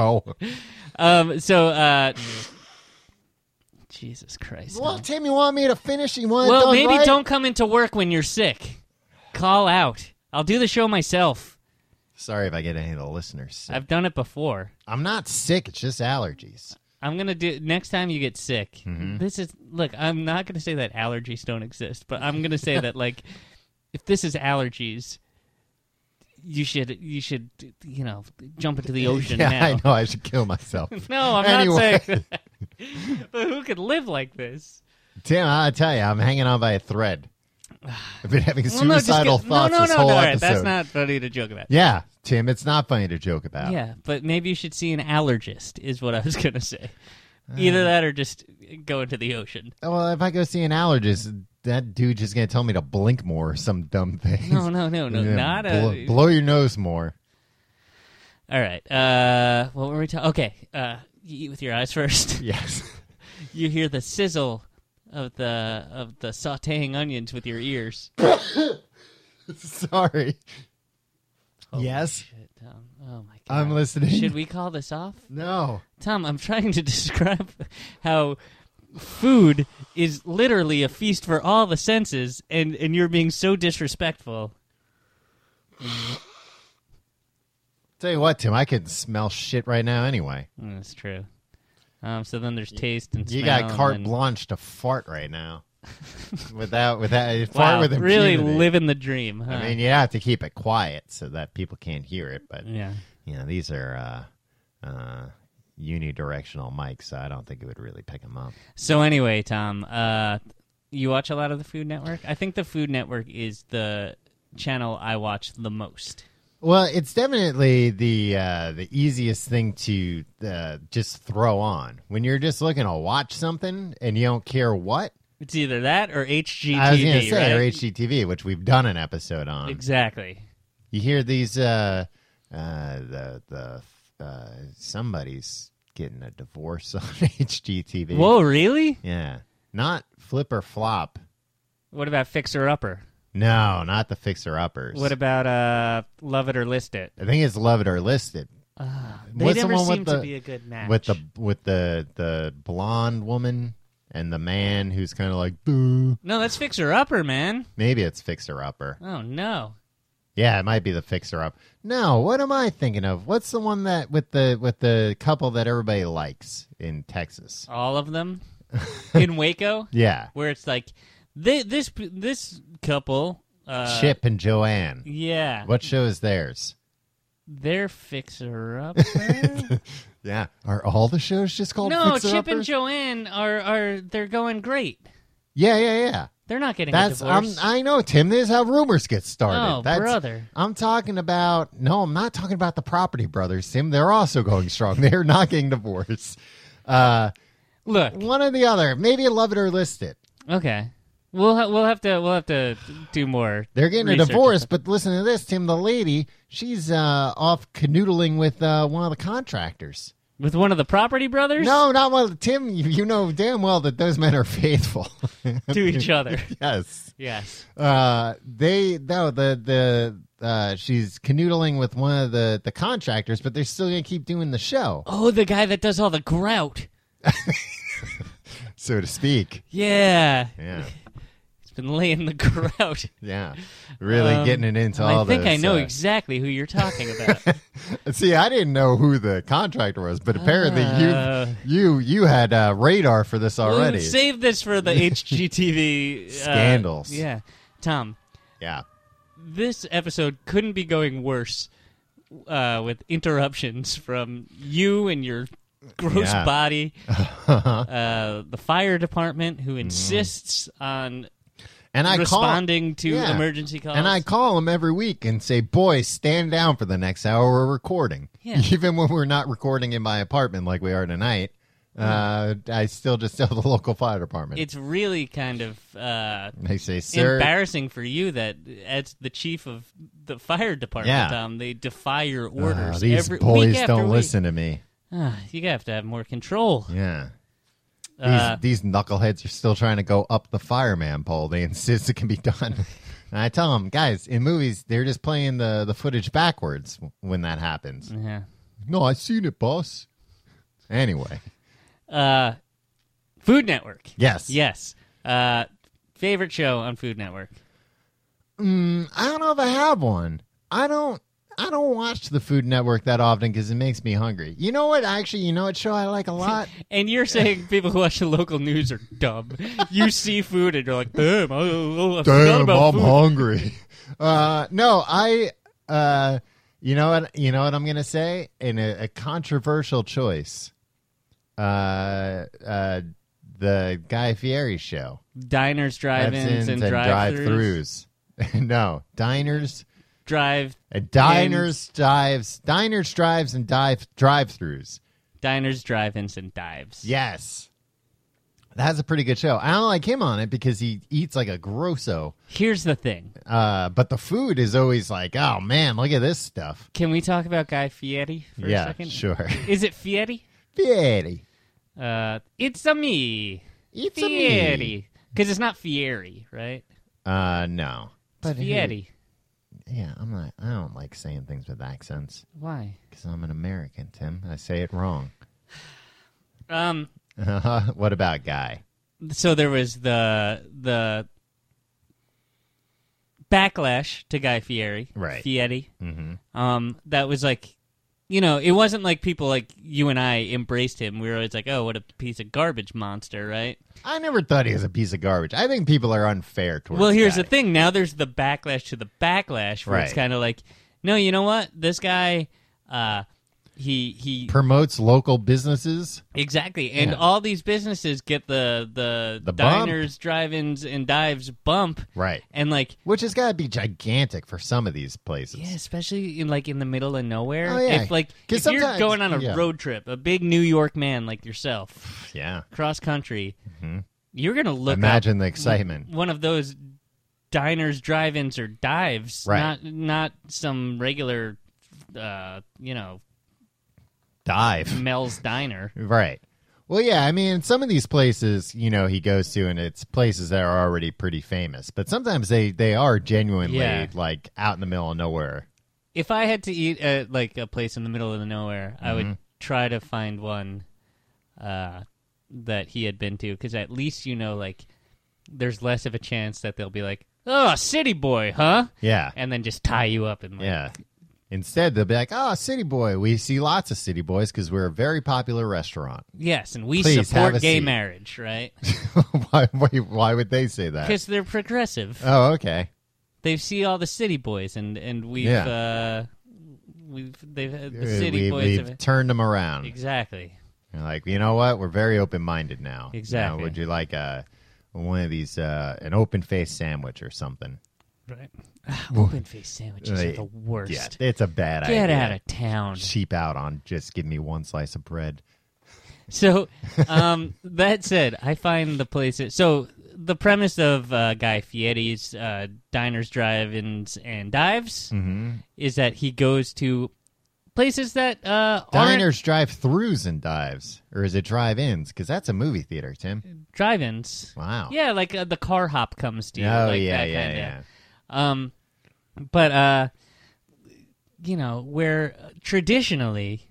Speaker 3: to.
Speaker 4: Jesus Christ.
Speaker 3: Well, Tim, you want me to finish? You want
Speaker 4: Well,
Speaker 3: it done
Speaker 4: maybe
Speaker 3: right?
Speaker 4: don't come into work when you're sick. Call out. I'll do the show myself.
Speaker 3: Sorry if I get any of the listeners sick.
Speaker 4: I've done it before.
Speaker 3: I'm not sick. It's just allergies.
Speaker 4: I'm going to do... Next time you get sick, this is... Look, I'm not going to say that allergies don't exist, but I'm going to say that, like, if this is allergies... You should, jump into the ocean
Speaker 3: Yeah,
Speaker 4: now.
Speaker 3: I know. I should kill myself.
Speaker 4: No, I'm
Speaker 3: Anyway.
Speaker 4: not saying that. But who could live like this?
Speaker 3: Tim, I tell you, I'm hanging on by a thread. I've been having
Speaker 4: Well, no, just
Speaker 3: suicidal thoughts this whole
Speaker 4: all right,
Speaker 3: episode.
Speaker 4: that's not funny to joke about.
Speaker 3: Yeah, Tim, it's not funny to joke about.
Speaker 4: Yeah, but maybe you should see an allergist, is what I was going to say. Either that or just go into the ocean.
Speaker 3: Well, if I go see an allergist, that dude just going to tell me to blink more or some dumb thing.
Speaker 4: No,
Speaker 3: Yeah,
Speaker 4: not a...
Speaker 3: blow your nose more.
Speaker 4: All right, what were we talking... Okay, you eat with your eyes first.
Speaker 3: Yes.
Speaker 4: You hear the sizzle of the sautéing onions with your ears.
Speaker 3: Sorry.
Speaker 4: Holy
Speaker 3: Yes?
Speaker 4: shit, Tom. Oh, my God.
Speaker 3: I'm listening.
Speaker 4: Should we call this off?
Speaker 3: No.
Speaker 4: Tom, I'm trying to describe how food is literally a feast for all the senses, and you're being so disrespectful.
Speaker 3: Tell you what, Tim, I can smell shit right now anyway.
Speaker 4: That's true. So then there's taste and smell.
Speaker 3: You got carte
Speaker 4: and
Speaker 3: blanche to fart right now. without fart
Speaker 4: wow,
Speaker 3: with
Speaker 4: really
Speaker 3: impunity.
Speaker 4: living the dream. Huh?
Speaker 3: I mean, you have to keep it quiet so that people can't hear it, but
Speaker 4: yeah.
Speaker 3: These are unidirectional mics, so I don't think it would really pick them up.
Speaker 4: So anyway, Tom, you watch a lot of the Food Network? I think the Food Network is the channel I watch the most.
Speaker 3: Well, it's definitely the easiest thing to just throw on when you're just looking to watch something and you don't care what.
Speaker 4: It's either that or HGTV.
Speaker 3: I was going to say,
Speaker 4: right?
Speaker 3: or HGTV, which we've done an episode on.
Speaker 4: Exactly.
Speaker 3: You hear these somebody's getting a divorce on HGTV.
Speaker 4: Whoa, really?
Speaker 3: Yeah, not Flip or Flop.
Speaker 4: What about Fixer Upper?
Speaker 3: No, not the Fixer Uppers.
Speaker 4: What about Love It or List It?
Speaker 3: I think it's Love It or List It.
Speaker 4: They
Speaker 3: What's the
Speaker 4: never
Speaker 3: one
Speaker 4: seem
Speaker 3: with
Speaker 4: to
Speaker 3: the-
Speaker 4: be a good match.
Speaker 3: With the blonde woman and the man who's kind of like boo.
Speaker 4: No, that's Fixer Upper, man.
Speaker 3: Maybe it's Fixer Upper.
Speaker 4: Oh no.
Speaker 3: Yeah, it might be the Fixer Up. No, what am I thinking of? What's the one that with the couple that everybody likes in Texas?
Speaker 4: All of them in Waco,
Speaker 3: Yeah,
Speaker 4: where it's like this couple.
Speaker 3: Chip and Joanne.
Speaker 4: Yeah.
Speaker 3: What show is theirs?
Speaker 4: They're Fixer Upper.
Speaker 3: Yeah, are all the shows just called
Speaker 4: No,
Speaker 3: Fixer
Speaker 4: Chip and
Speaker 3: Uppers?
Speaker 4: Joanne are they're going great.
Speaker 3: Yeah.
Speaker 4: They're not getting
Speaker 3: That's
Speaker 4: a divorce.
Speaker 3: I know, Tim. This is how rumors get started.
Speaker 4: Oh, brother.
Speaker 3: I'm talking about. No, I'm not talking about the Property Brothers, Tim. They're also going strong. They're not getting divorced.
Speaker 4: Look,
Speaker 3: One or the other. Maybe Love It or List It.
Speaker 4: okay. We'll have to do more.
Speaker 3: They're getting
Speaker 4: research.
Speaker 3: a divorce, but listen to this, Tim. The lady, she's off canoodling with one of the contractors.
Speaker 4: With one of the property brothers?
Speaker 3: No, not one. Tim, you know damn well that those men are faithful
Speaker 4: To each other.
Speaker 3: Yes.
Speaker 4: Yes.
Speaker 3: She's canoodling with one of the contractors, but they're still gonna keep doing the show,
Speaker 4: Oh, the guy that does all the grout.
Speaker 3: so to speak.
Speaker 4: Yeah.
Speaker 3: Yeah.
Speaker 4: He's been laying the grout.
Speaker 3: Yeah. Really getting it into all
Speaker 4: I think
Speaker 3: this,
Speaker 4: I know exactly who you're talking about.
Speaker 3: See, I didn't know who the contractor was, but apparently you had radar for this already.
Speaker 4: Save this for the HGTV
Speaker 3: Scandals.
Speaker 4: Yeah. Tom,
Speaker 3: Yeah.
Speaker 4: this episode couldn't be going worse with interruptions from you and your gross
Speaker 3: Yeah.
Speaker 4: body. The fire department who insists on
Speaker 3: And I
Speaker 4: responding to
Speaker 3: Yeah.
Speaker 4: emergency calls.
Speaker 3: And I call them every week and say, boys, stand down for the next hour. We're recording.
Speaker 4: Yeah.
Speaker 3: Even when we're not recording in my apartment like we are tonight, I still just tell the local fire department.
Speaker 4: It's really kind of
Speaker 3: They say, sir.
Speaker 4: embarrassing for you that as the chief of the fire department,
Speaker 3: Yeah.
Speaker 4: Tom, they defy your orders.
Speaker 3: These
Speaker 4: week
Speaker 3: boys
Speaker 4: after
Speaker 3: don't
Speaker 4: week.
Speaker 3: listen to me.
Speaker 4: You have to have more control.
Speaker 3: Yeah.
Speaker 4: Uh,
Speaker 3: These knuckleheads are still trying to go up the fireman pole. They insist it can be done. And I tell them, guys, in movies, they're just playing the footage backwards when that happens.
Speaker 4: Yeah.
Speaker 3: No, I seen it, boss. Anyway.
Speaker 4: Food Network.
Speaker 3: Yes.
Speaker 4: Yes. Favorite show on Food Network?
Speaker 3: I don't know if I have one. I don't watch the Food Network that often because it makes me hungry. You know what? Actually, you know what show I like a lot?
Speaker 4: And you're saying people who watch the local news are dumb. You see food and you're like, damn, I forgot about food.
Speaker 3: hungry. No, you know what I'm gonna say? In a controversial choice, the Guy Fieri show.
Speaker 4: Diners, drive-ins, and
Speaker 3: drive-throughs. No, diners,
Speaker 4: drives, and
Speaker 3: drive-throughs.
Speaker 4: diners, drive-ins, and dives.
Speaker 3: Yes. That's a pretty good show. I don't like him on it because he eats like a grosso.
Speaker 4: Here's the thing.
Speaker 3: But the food is always like, oh, man, look at this stuff.
Speaker 4: Can we talk about Guy Fieri for a second?
Speaker 3: Sure.
Speaker 4: Is it Fieri?
Speaker 3: Fieri.
Speaker 4: It's a me.
Speaker 3: It's
Speaker 4: Fieri. Because it's not Fieri, right?
Speaker 3: No.
Speaker 4: It's Fieri.
Speaker 3: Yeah, I don't like saying things with accents.
Speaker 4: Why?
Speaker 3: Because I'm an American, Tim. I say it wrong. What about Guy?
Speaker 4: So there was the backlash to Guy Fieri.
Speaker 3: Right.
Speaker 4: Fieri.
Speaker 3: Mm-hmm.
Speaker 4: That was like, it wasn't like people like you and I embraced him. We were always like, oh, what a piece of garbage monster, right?
Speaker 3: I never thought he was a piece of garbage. I think people are unfair towards
Speaker 4: Well, here's
Speaker 3: Guy.
Speaker 4: the thing. Now there's the backlash to the backlash where it's
Speaker 3: Right.
Speaker 4: kind of like, no, you know what? This guy, he
Speaker 3: promotes local businesses.
Speaker 4: exactly, and
Speaker 3: Yeah.
Speaker 4: all these businesses get the
Speaker 3: bump.
Speaker 4: diners, drive-ins, and dives bump,
Speaker 3: Right.
Speaker 4: and like,
Speaker 3: Which has got to be gigantic for some of these places.
Speaker 4: yeah, especially in the middle of nowhere.
Speaker 3: Oh, yeah.
Speaker 4: If
Speaker 3: 'Cause
Speaker 4: if you're
Speaker 3: sometimes-
Speaker 4: going on a
Speaker 3: yeah.
Speaker 4: road trip, a big New York man like yourself,
Speaker 3: Yeah.
Speaker 4: cross country, you're gonna look
Speaker 3: Imagine
Speaker 4: up
Speaker 3: the excitement.
Speaker 4: one of those diners, drive-ins, or dives,
Speaker 3: Right.
Speaker 4: not some regular,
Speaker 3: Dive.
Speaker 4: Mel's Diner.
Speaker 3: Right. Well, yeah, I mean, some of these places, he goes to, and it's places that are already pretty famous. But sometimes they are genuinely,
Speaker 4: Yeah.
Speaker 3: like, out in the middle of nowhere.
Speaker 4: If I had to eat at like a place in the middle of nowhere, I would
Speaker 3: Mm-hmm.
Speaker 4: try to find one that he had been to, because at least like there's less of a chance that they'll be like, "Oh, city boy, huh?"
Speaker 3: Yeah.
Speaker 4: and then just tie you up and like,
Speaker 3: Yeah. Instead, they'll be like, oh, City Boy. We see lots of City Boys because we're a very popular restaurant.
Speaker 4: yes, and we
Speaker 3: Please, have
Speaker 4: support
Speaker 3: a
Speaker 4: gay
Speaker 3: seat.
Speaker 4: marriage, right?
Speaker 3: Why would they say that?
Speaker 4: Because they're progressive.
Speaker 3: Oh, okay.
Speaker 4: They see all the city boys, and we've
Speaker 3: Yeah.
Speaker 4: the city boys
Speaker 3: We've
Speaker 4: have,
Speaker 3: turned them around.
Speaker 4: exactly.
Speaker 3: You're like, you know what? We're very open-minded now.
Speaker 4: Exactly.
Speaker 3: Would you like one of these, an open-faced sandwich or something?
Speaker 4: Right. Open-faced sandwiches are the worst.
Speaker 3: Yeah, it's a bad idea.
Speaker 4: Get out of town.
Speaker 3: Cheap out on just give me one slice of bread.
Speaker 4: So, that said, I find the places. So the premise of Guy Fieri's Diners, Drive-ins, and Dives is that he goes to places that aren't
Speaker 3: Diners, drive-throughs, and dives. Or is it drive-ins? Because that's a movie theater, Tim.
Speaker 4: drive-ins.
Speaker 3: Wow.
Speaker 4: Yeah, like the car hop comes to you.
Speaker 3: Oh,
Speaker 4: like
Speaker 3: yeah,
Speaker 4: that
Speaker 3: yeah,
Speaker 4: kinda. But you know, where traditionally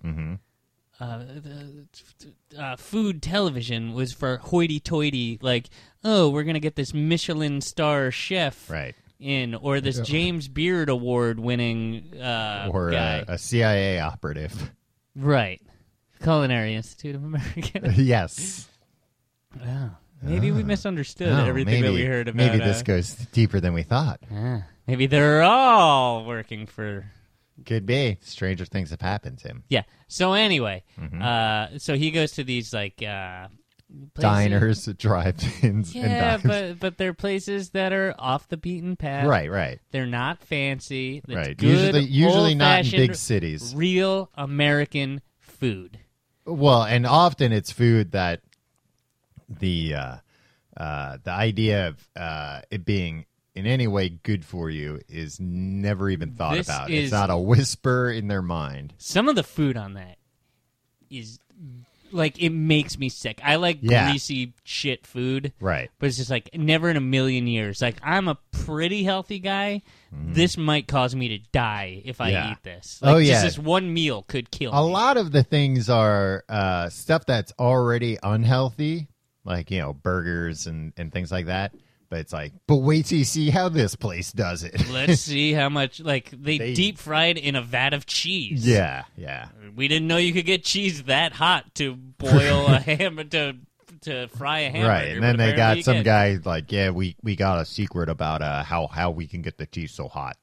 Speaker 4: food television was for hoity-toity, like, oh, we're gonna get this Michelin star chef
Speaker 3: Right.
Speaker 4: in, or this James Beard Award winning
Speaker 3: Or
Speaker 4: guy.
Speaker 3: a CIA operative.
Speaker 4: Right. Culinary Institute of America.
Speaker 3: Yes.
Speaker 4: Wow. Maybe we misunderstood
Speaker 3: No,
Speaker 4: everything that we heard about.
Speaker 3: Maybe this goes deeper than we thought.
Speaker 4: Maybe they're all working for.
Speaker 3: Could be. Stranger things have happened, Tim.
Speaker 4: Yeah. So anyway, so he goes to these like places.
Speaker 3: Diners, drive-ins,
Speaker 4: Yeah,
Speaker 3: and dives.
Speaker 4: but they're places that are off the beaten path.
Speaker 3: Right.
Speaker 4: They're not fancy. It's
Speaker 3: Right.
Speaker 4: Good,
Speaker 3: Usually not in
Speaker 4: old-fashioned,
Speaker 3: big cities.
Speaker 4: Real American food.
Speaker 3: Well, and often it's food that the idea of it being in any way good for you is never even thought
Speaker 4: This
Speaker 3: about.
Speaker 4: is-
Speaker 3: It's not a whisper in their mind.
Speaker 4: Some of the food on that is like it makes me sick. I like
Speaker 3: Yeah.
Speaker 4: greasy shit food.
Speaker 3: Right.
Speaker 4: But it's just like never in a million years. Like I'm a pretty healthy guy. This might cause me to die if I
Speaker 3: Yeah.
Speaker 4: eat this. Like,
Speaker 3: Oh, yeah.
Speaker 4: Just this one meal could kill
Speaker 3: A
Speaker 4: me.
Speaker 3: lot of the things are stuff that's already unhealthy, like, burgers and things like that. But it's like, but wait till you see how this place does it.
Speaker 4: Let's see how much like they
Speaker 3: They-
Speaker 4: deep fried in a vat of cheese.
Speaker 3: Yeah.
Speaker 4: We didn't know you could get cheese that hot to boil a ham to fry a hamburger.
Speaker 3: Right. And then
Speaker 4: but
Speaker 3: they
Speaker 4: apparently
Speaker 3: got some
Speaker 4: you
Speaker 3: guy like, yeah, we got a secret about how we can get the cheese so hot.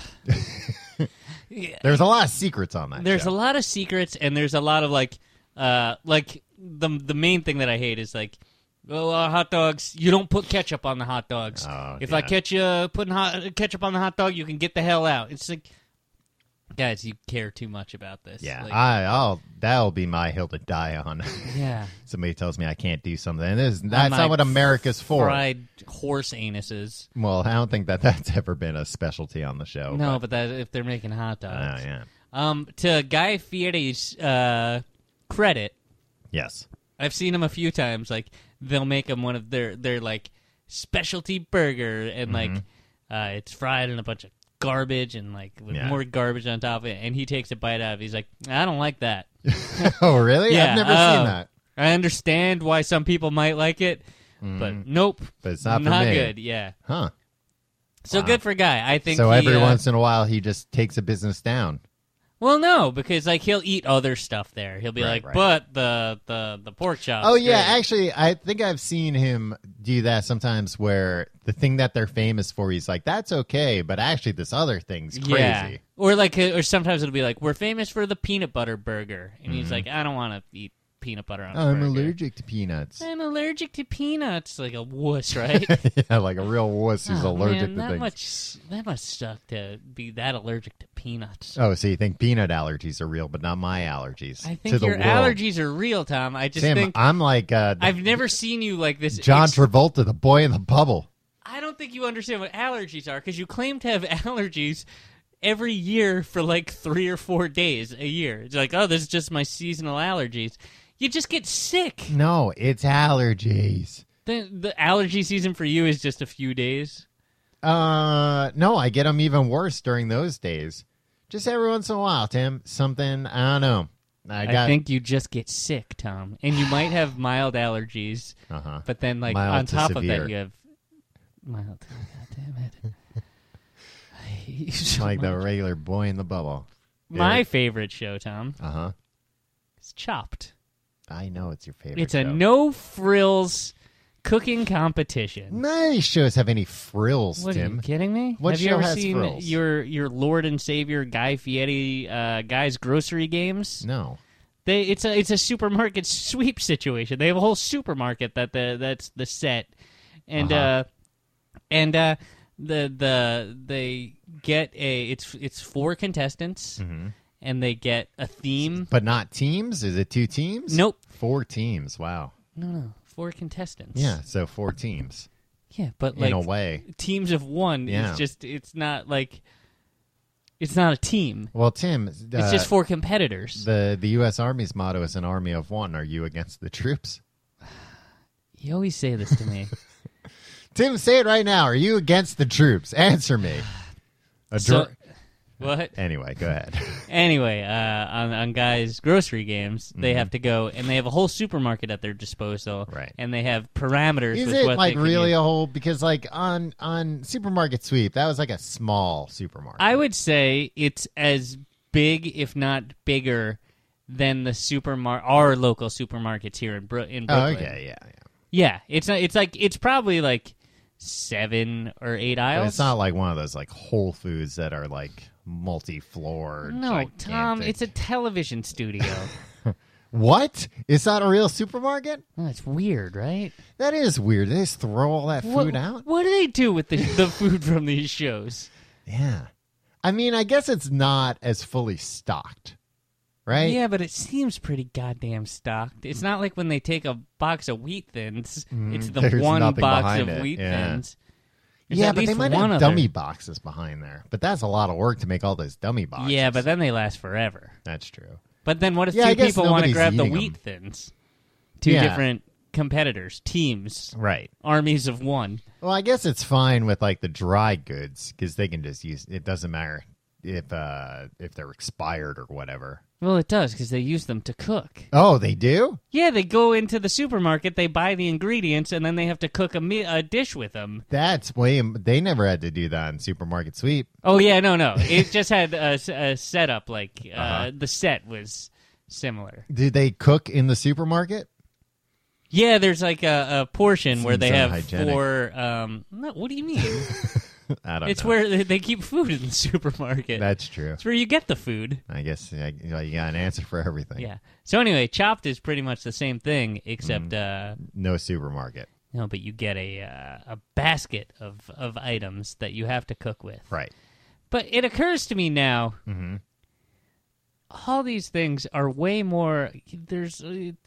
Speaker 4: Yeah.
Speaker 3: There's a lot of secrets on that.
Speaker 4: There's
Speaker 3: show.
Speaker 4: a lot of secrets, and there's a lot of like the main thing that I hate is like, oh, hot dogs. You don't put ketchup on the hot dogs.
Speaker 3: Oh,
Speaker 4: If
Speaker 3: yeah.
Speaker 4: I catch you putting ketchup on the hot dog, you can get the hell out. It's like, guys, you care too much about this.
Speaker 3: Yeah,
Speaker 4: Like,
Speaker 3: that'll be my hill to die on.
Speaker 4: yeah.
Speaker 3: Somebody tells me I can't do something. And that's
Speaker 4: my
Speaker 3: not what America's for.
Speaker 4: Fried horse anuses.
Speaker 3: Well, I don't think that's ever been a specialty on the show.
Speaker 4: No, but that if they're making hot dogs.
Speaker 3: yeah.
Speaker 4: To Guy Fieri's credit,
Speaker 3: Yes.
Speaker 4: I've seen him a few times. Like they'll make him one of their like specialty burger, and like it's fried in a bunch of garbage and like with
Speaker 3: Yeah.
Speaker 4: more garbage on top of it. And he takes a bite out of it. He's like, I don't like that.
Speaker 3: Oh, really?
Speaker 4: Yeah,
Speaker 3: I've never
Speaker 4: oh.
Speaker 3: seen that.
Speaker 4: I understand why some people might like it, but nope,
Speaker 3: But it's not for me.
Speaker 4: good. Yeah.
Speaker 3: Huh.
Speaker 4: So good for Guy. I think.
Speaker 3: So
Speaker 4: he,
Speaker 3: every once in a while, he just takes a business down.
Speaker 4: Well, no, because like he'll eat other stuff there. He'll be
Speaker 3: Right,
Speaker 4: like,
Speaker 3: right.
Speaker 4: but the pork chop.
Speaker 3: Oh, yeah. Actually, I think I've seen him do that sometimes where the thing that they're famous for, he's like, that's okay, but actually this other thing's crazy.
Speaker 4: Yeah. Or like, or sometimes it'll be like, we're famous for the peanut butter burger, and he's like, I don't want to eat peanut butter on a
Speaker 3: I'm
Speaker 4: burger.
Speaker 3: allergic to peanuts.
Speaker 4: I'm allergic to peanuts. Like a wuss, right?
Speaker 3: Yeah, like a real wuss who's
Speaker 4: Oh,
Speaker 3: allergic
Speaker 4: man,
Speaker 3: to things.
Speaker 4: that must suck to be that allergic to peanuts.
Speaker 3: Oh, so you think peanut allergies are real, but not my allergies?
Speaker 4: I
Speaker 3: to
Speaker 4: think
Speaker 3: the
Speaker 4: your
Speaker 3: world.
Speaker 4: allergies are real, Tom. I just
Speaker 3: Tim,
Speaker 4: think
Speaker 3: I'm like
Speaker 4: I've never seen you like this.
Speaker 3: John Travolta, the boy in the bubble.
Speaker 4: I don't think you understand what allergies are because you claim to have allergies every year for like 3 or 4 days a year. It's like, oh, this is just my seasonal allergies. You just get sick.
Speaker 3: No, it's allergies.
Speaker 4: The allergy season for you is just a few days.
Speaker 3: No, I get them even worse during those days. Just every once in a while, Tim. Something, I don't know.
Speaker 4: I think you just get sick, Tom. And you might have mild allergies, but then like
Speaker 3: Mild
Speaker 4: on
Speaker 3: to
Speaker 4: top of
Speaker 3: severe.
Speaker 4: that you have mild. God damn it. I hate you so
Speaker 3: like the
Speaker 4: much.
Speaker 3: regular boy in the bubble.
Speaker 4: My favorite show, Tom,
Speaker 3: Uh-huh.
Speaker 4: is Chopped.
Speaker 3: I know it's your favorite
Speaker 4: It's a
Speaker 3: show.
Speaker 4: no-frills cooking competition.
Speaker 3: None of these shows have any frills,
Speaker 4: What are
Speaker 3: Tim.
Speaker 4: you kidding me?
Speaker 3: What
Speaker 4: Have you
Speaker 3: show
Speaker 4: ever
Speaker 3: has
Speaker 4: seen
Speaker 3: frills?
Speaker 4: your Lord and Savior Guy Fieri Guy's Grocery Games?
Speaker 3: No.
Speaker 4: It's a supermarket sweep situation. They have a whole supermarket that's the set, and they get it's 4 contestants, and they get a theme.
Speaker 3: But not teams? Is it 2 teams?
Speaker 4: Nope.
Speaker 3: 4 teams. Wow.
Speaker 4: No, 4 contestants.
Speaker 3: Yeah, so 4 teams.
Speaker 4: Yeah, but
Speaker 3: in
Speaker 4: like
Speaker 3: a way.
Speaker 4: teams of one
Speaker 3: Yeah.
Speaker 4: is just, it's not a team.
Speaker 3: Well, Tim,
Speaker 4: It's just for competitors.
Speaker 3: the U.S. Army's motto is an army of one. Are you against the troops?
Speaker 4: You always say this to me.
Speaker 3: Tim, say it right now. Are you against the troops? Answer me.
Speaker 4: What?
Speaker 3: Anyway, go ahead.
Speaker 4: Anyway, on guys' grocery games, they have to go, and they have a whole supermarket at their disposal.
Speaker 3: Right.
Speaker 4: And they have parameters
Speaker 3: Is
Speaker 4: with
Speaker 3: it
Speaker 4: what
Speaker 3: like
Speaker 4: they can
Speaker 3: really
Speaker 4: use.
Speaker 3: a whole? Because like on Supermarket Sweep, that was like a small supermarket.
Speaker 4: I would say it's as big, if not bigger, than the our local supermarkets here in Brooklyn.
Speaker 3: Oh, okay, yeah.
Speaker 4: Yeah, it's probably like 7 or 8
Speaker 3: But
Speaker 4: aisles.
Speaker 3: it's not like one of those like Whole Foods that are like multi-floor.
Speaker 4: No,
Speaker 3: gigantic.
Speaker 4: Tom, it's a television studio.
Speaker 3: What? It's not a real supermarket?
Speaker 4: That's weird, right?
Speaker 3: That is weird. They just throw all that food out?
Speaker 4: What do they do with the food from these shows?
Speaker 3: Yeah. I mean, I guess it's not as fully stocked, right?
Speaker 4: Yeah, but it seems pretty goddamn stocked. It's not like when they take a box of Wheat Thins, it's the
Speaker 3: There's
Speaker 4: one
Speaker 3: nothing
Speaker 4: box
Speaker 3: behind
Speaker 4: of
Speaker 3: it,
Speaker 4: Wheat
Speaker 3: yeah.
Speaker 4: Thins. There's
Speaker 3: Yeah,
Speaker 4: at
Speaker 3: but they
Speaker 4: least
Speaker 3: might
Speaker 4: one
Speaker 3: have
Speaker 4: other.
Speaker 3: dummy boxes behind there. But that's a lot of work to make all those dummy boxes.
Speaker 4: Yeah, but then they last forever.
Speaker 3: That's true.
Speaker 4: But then what if
Speaker 3: Yeah, I
Speaker 4: two
Speaker 3: guess
Speaker 4: people want to
Speaker 3: nobody's
Speaker 4: grab the
Speaker 3: eating
Speaker 4: Wheat
Speaker 3: them.
Speaker 4: Thins? Two
Speaker 3: Yeah.
Speaker 4: different competitors, teams,
Speaker 3: Right.
Speaker 4: armies of one.
Speaker 3: Well, I guess it's fine with like the dry goods because they can just use. It doesn't matter if they're expired or whatever.
Speaker 4: Well, it does because they use them to cook.
Speaker 3: Oh, they do?
Speaker 4: Yeah, they go into the supermarket, they buy the ingredients, and then they have to cook a dish with them.
Speaker 3: That's way. They never had to do that in Supermarket Sweep.
Speaker 4: Oh yeah, no, it just had a setup like
Speaker 3: Uh-huh.
Speaker 4: the set was similar.
Speaker 3: Did they cook in the supermarket?
Speaker 4: Yeah, there's like a portion where
Speaker 3: Seems
Speaker 4: they have
Speaker 3: unhygienic.
Speaker 4: 4. No, what do you mean?
Speaker 3: I
Speaker 4: It's
Speaker 3: don't know.
Speaker 4: where they keep food in the supermarket.
Speaker 3: That's true.
Speaker 4: It's where you get the food.
Speaker 3: I guess you got an answer for everything.
Speaker 4: Yeah. So anyway, Chopped is pretty much the same thing, except
Speaker 3: No supermarket.
Speaker 4: no, but you get a basket of items that you have to cook with.
Speaker 3: Right.
Speaker 4: But it occurs to me now,
Speaker 3: Mm-hmm.
Speaker 4: all these things are way more. There's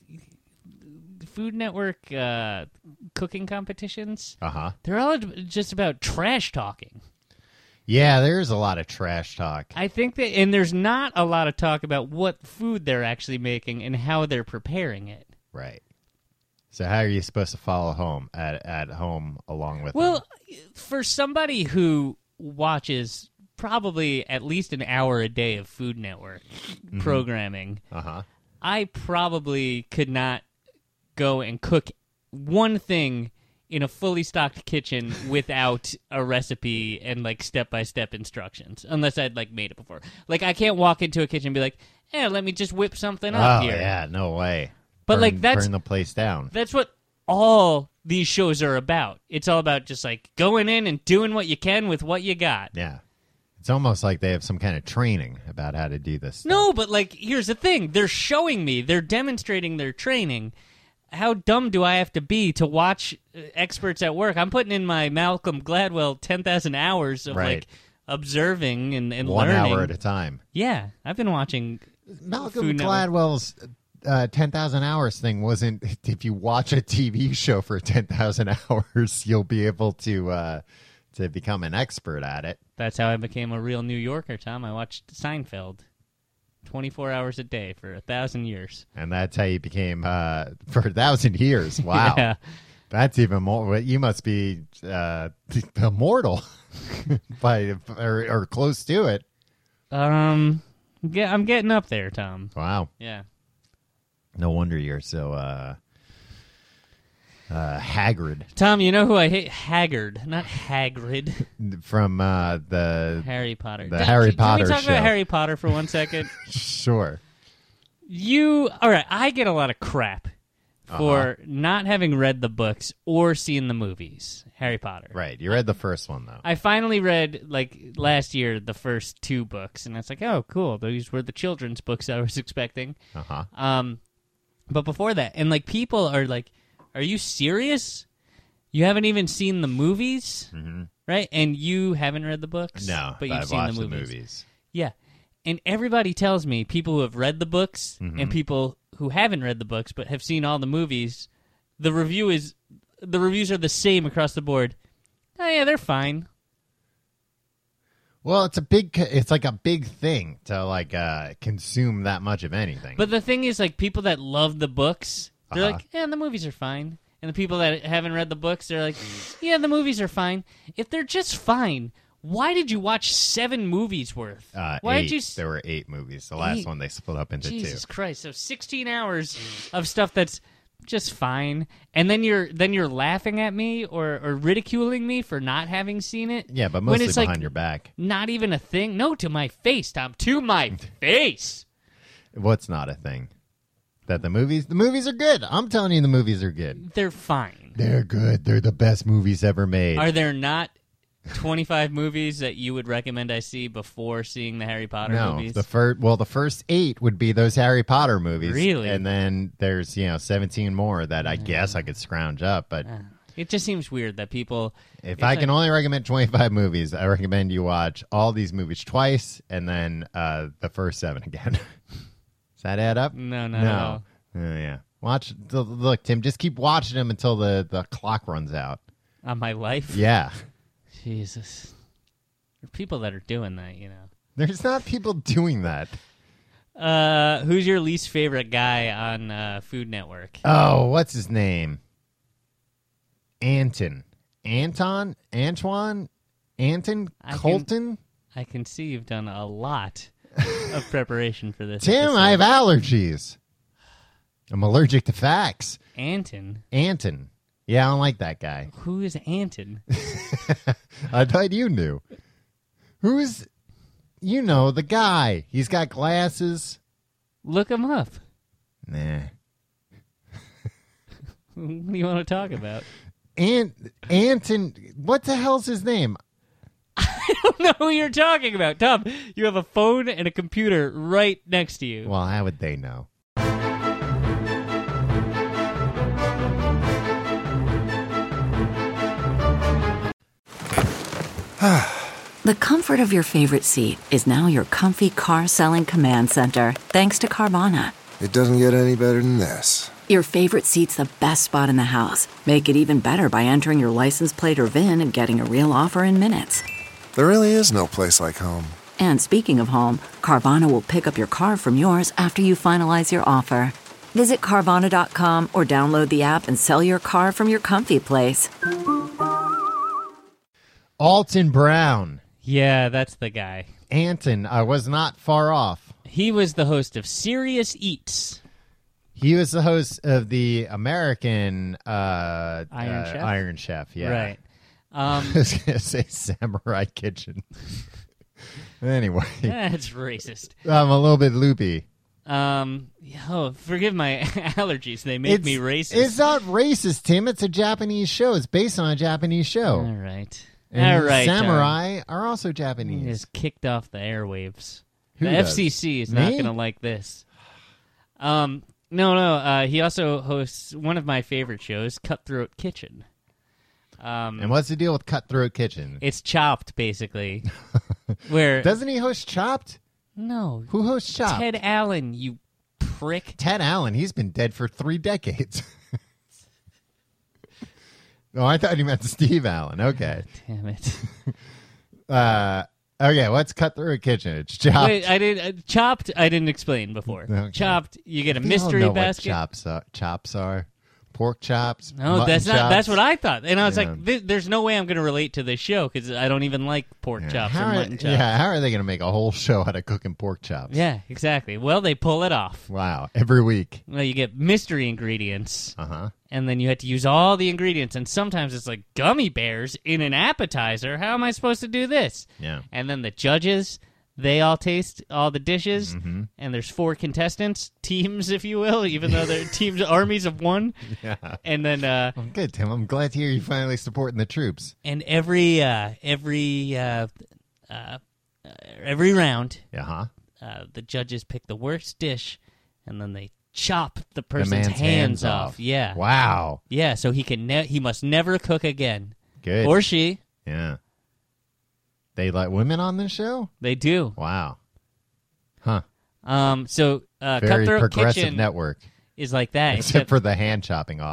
Speaker 4: Food Network cooking competitions.
Speaker 3: Uh-huh.
Speaker 4: They're all just about trash talking.
Speaker 3: Yeah, there's a lot of trash talk.
Speaker 4: I think that, and there's not a lot of talk about what food they're actually making and how they're preparing it.
Speaker 3: Right. So how are you supposed to follow home at home along with
Speaker 4: Well,
Speaker 3: them?
Speaker 4: for somebody who watches probably at least an hour a day of Food Network programming,
Speaker 3: Uh-huh.
Speaker 4: I probably could not go and cook one thing in a fully stocked kitchen without a recipe and like step-by-step instructions, unless I'd like made it before. Like I can't walk into a kitchen and be like, "Yeah, let me just whip something up
Speaker 3: Oh,
Speaker 4: here."
Speaker 3: yeah, no way.
Speaker 4: But,
Speaker 3: Burn-
Speaker 4: like, that's-
Speaker 3: burn the place down.
Speaker 4: That's what all these shows are about. It's all about just like going in and doing what you can with what you got.
Speaker 3: Yeah. It's almost like they have some kind of training about how to do this stuff.
Speaker 4: No, but like here's the thing. They're showing me, they're demonstrating their training. How dumb do I have to be to watch experts at work? I'm putting in my Malcolm Gladwell 10,000 hours of
Speaker 3: Right.
Speaker 4: like observing and
Speaker 3: 1
Speaker 4: learning.
Speaker 3: hour at a time.
Speaker 4: Yeah, I've been watching
Speaker 3: Malcolm
Speaker 4: Food Network.
Speaker 3: Gladwell's 10,000 hours thing wasn't, if you watch a TV show for 10,000 hours, you'll be able to become an expert at it.
Speaker 4: That's how I became a real New Yorker, Tom. I watched Seinfeld 24 hours a day for 1,000 years.
Speaker 3: And that's how you became, for 1,000 years. Wow.
Speaker 4: Yeah.
Speaker 3: That's even more. You must be immortal or close to it.
Speaker 4: I'm getting up there, Tom.
Speaker 3: Wow.
Speaker 4: Yeah.
Speaker 3: No wonder you're so haggard
Speaker 4: Tom, you know who I hate? Haggard, not Hagrid.
Speaker 3: from the
Speaker 4: Harry Potter.
Speaker 3: The Harry Potter
Speaker 4: Can we talk
Speaker 3: show.
Speaker 4: about Harry Potter for 1 second?
Speaker 3: Sure.
Speaker 4: All right, I get a lot of crap for not having read the books or seen the movies. Harry Potter.
Speaker 3: Right. You read the first one, though.
Speaker 4: I finally read, like, last year, the first 2 books, and it's like, oh, cool. These were the children's books I was expecting.
Speaker 3: Uh-huh.
Speaker 4: But before that, and, like, people are like, are you serious? You haven't even seen the movies?
Speaker 3: Mm-hmm.
Speaker 4: Right? And you haven't read the books?
Speaker 3: No,
Speaker 4: but you've
Speaker 3: I've
Speaker 4: seen
Speaker 3: watched
Speaker 4: the movies.
Speaker 3: the
Speaker 4: Yeah. And everybody tells me, people who have read the books
Speaker 3: Mm-hmm.
Speaker 4: and people who haven't read the books but have seen all the movies, the review is the reviews are the same across the board. Oh yeah, they're fine.
Speaker 3: Well, it's like a big thing to like consume that much of anything.
Speaker 4: But the thing is, like, people that love the books, they're
Speaker 3: Uh-huh.
Speaker 4: like, yeah, the movies are fine. And the people that haven't read the books, they're like, yeah, the movies are fine. If they're just fine, why did you watch 7 movies worth? Why
Speaker 3: 8.
Speaker 4: did you?
Speaker 3: There were 8 movies. The last
Speaker 4: 8?
Speaker 3: one they split up into
Speaker 4: Jesus
Speaker 3: 2.
Speaker 4: Christ! So 16 hours of stuff that's just fine, and then you're laughing at me or ridiculing me for not having seen it.
Speaker 3: Yeah, but
Speaker 4: when
Speaker 3: mostly
Speaker 4: it's
Speaker 3: behind
Speaker 4: like
Speaker 3: your back.
Speaker 4: not even a thing. No, to my face, Tom. To my face.
Speaker 3: What's not a thing? That the movies are good. I'm telling you, the movies are good.
Speaker 4: They're fine.
Speaker 3: They're good. They're the best movies ever made.
Speaker 4: Are there not 25 movies that you would recommend I see before seeing the Harry Potter
Speaker 3: No,
Speaker 4: movies?
Speaker 3: the first 8 would be those Harry Potter movies.
Speaker 4: Really?
Speaker 3: And then there's 17 more that I guess I could scrounge up. But
Speaker 4: It just seems weird that people.
Speaker 3: if I can only recommend 25 movies, I recommend you watch all these movies twice and then the first 7 again. Does that add up?
Speaker 4: No, not at all.
Speaker 3: Yeah. Look, Tim, just keep watching them until the clock runs out.
Speaker 4: On my life?
Speaker 3: Yeah.
Speaker 4: Jesus. There are people that are doing that, you know.
Speaker 3: There's not people doing that.
Speaker 4: Who's your least favorite guy on Food Network?
Speaker 3: Oh, what's his name? Anton, Colton?
Speaker 4: I can see you've done a lot of preparation for this.
Speaker 3: Tim,
Speaker 4: episode.
Speaker 3: I have allergies. I'm allergic to facts.
Speaker 4: Anton.
Speaker 3: Yeah, I don't like that guy.
Speaker 4: Who is Anton?
Speaker 3: I thought you knew. Who's, the guy. He's got glasses.
Speaker 4: Look him up.
Speaker 3: Nah.
Speaker 4: What do you want to talk about?
Speaker 3: Anton, what the hell's his name?
Speaker 4: I don't know who you're talking about. Tom, you have a phone and a computer right next to you.
Speaker 3: Well, how would they know?
Speaker 7: The comfort of your favorite seat is now your comfy car selling command center, thanks to Carvana.
Speaker 8: It doesn't get any better than this.
Speaker 7: Your favorite seat's the best spot in the house. Make it even better by entering your license plate or VIN and getting a real offer in minutes.
Speaker 8: There really is no place like home.
Speaker 7: And speaking of home, Carvana will pick up your car from yours after you finalize your offer. Visit Carvana.com or download the app and sell your car from your comfy place.
Speaker 3: Alton Brown.
Speaker 4: Yeah, that's the guy.
Speaker 3: Anton, I was not far off.
Speaker 4: He was the host of Serious Eats.
Speaker 3: He was the host of the American
Speaker 4: Iron Chef?
Speaker 3: Chef, yeah.
Speaker 4: Right.
Speaker 3: I was going to say Samurai Kitchen. Anyway,
Speaker 4: That's racist.
Speaker 3: I'm a little bit loopy.
Speaker 4: Forgive my allergies. They make me racist.
Speaker 3: It's not racist, Tim. It's a Japanese show. It's based on a Japanese show.
Speaker 4: All right.
Speaker 3: And
Speaker 4: All right.
Speaker 3: Samurai are also
Speaker 4: He
Speaker 3: Japanese.
Speaker 4: is kicked off the airwaves.
Speaker 3: Who
Speaker 4: the
Speaker 3: does?
Speaker 4: FCC is not
Speaker 3: Me?
Speaker 4: going to like this. No. He also hosts one of my favorite shows, Cutthroat Kitchen.
Speaker 3: And what's the deal with Cutthroat Kitchen?
Speaker 4: It's Chopped, basically. Where
Speaker 3: Doesn't he host Chopped?
Speaker 4: no,
Speaker 3: Who hosts Chopped?
Speaker 4: Ted Allen, you prick.
Speaker 3: Ted Allen. He's been dead for 3 decades. Oh, I thought you meant Steve Allen. Okay.
Speaker 4: Damn it.
Speaker 3: Okay, what's Cutthroat Kitchen? It's Chopped.
Speaker 4: Wait, Chopped. I didn't explain before.
Speaker 3: Okay.
Speaker 4: Chopped. You get a
Speaker 3: We all
Speaker 4: mystery
Speaker 3: know
Speaker 4: basket.
Speaker 3: What chops are. Pork chops.
Speaker 4: No,
Speaker 3: mutton
Speaker 4: that's not.
Speaker 3: chops.
Speaker 4: That's what I thought, and I was
Speaker 3: Yeah.
Speaker 4: like, "There's no way I'm going to relate to this show because I don't even like pork chops or mutton chops."
Speaker 3: Yeah, how are they going to make a whole show out of cooking pork chops?
Speaker 4: Yeah, exactly. Well, they pull it off.
Speaker 3: Wow, every week.
Speaker 4: Well, you get mystery ingredients,
Speaker 3: Uh-huh.
Speaker 4: and then you have to use all the ingredients, and sometimes it's like gummy bears in an appetizer. How am I supposed to do this?
Speaker 3: Yeah.
Speaker 4: And then the judges, they all taste all the dishes,
Speaker 3: Mm-hmm.
Speaker 4: and there's 4 contestants, teams, if you will, even though they're teams, armies of one.
Speaker 3: Yeah.
Speaker 4: And then
Speaker 3: Well, good, Tim. I'm glad to hear you finally supporting the troops.
Speaker 4: and every round,
Speaker 3: Uh-huh.
Speaker 4: the judges pick the worst dish, and then they chop the
Speaker 3: The
Speaker 4: person's
Speaker 3: man's
Speaker 4: hands off. Yeah,
Speaker 3: Wow.
Speaker 4: yeah. So he can he must never cook again,
Speaker 3: Good.
Speaker 4: or she.
Speaker 3: Yeah. They let women on this show?
Speaker 4: They do.
Speaker 3: Wow. Huh.
Speaker 4: So
Speaker 3: Very
Speaker 4: Cutthroat
Speaker 3: progressive
Speaker 4: Kitchen
Speaker 3: network.
Speaker 4: is like that,
Speaker 3: Except for the hand chopping off.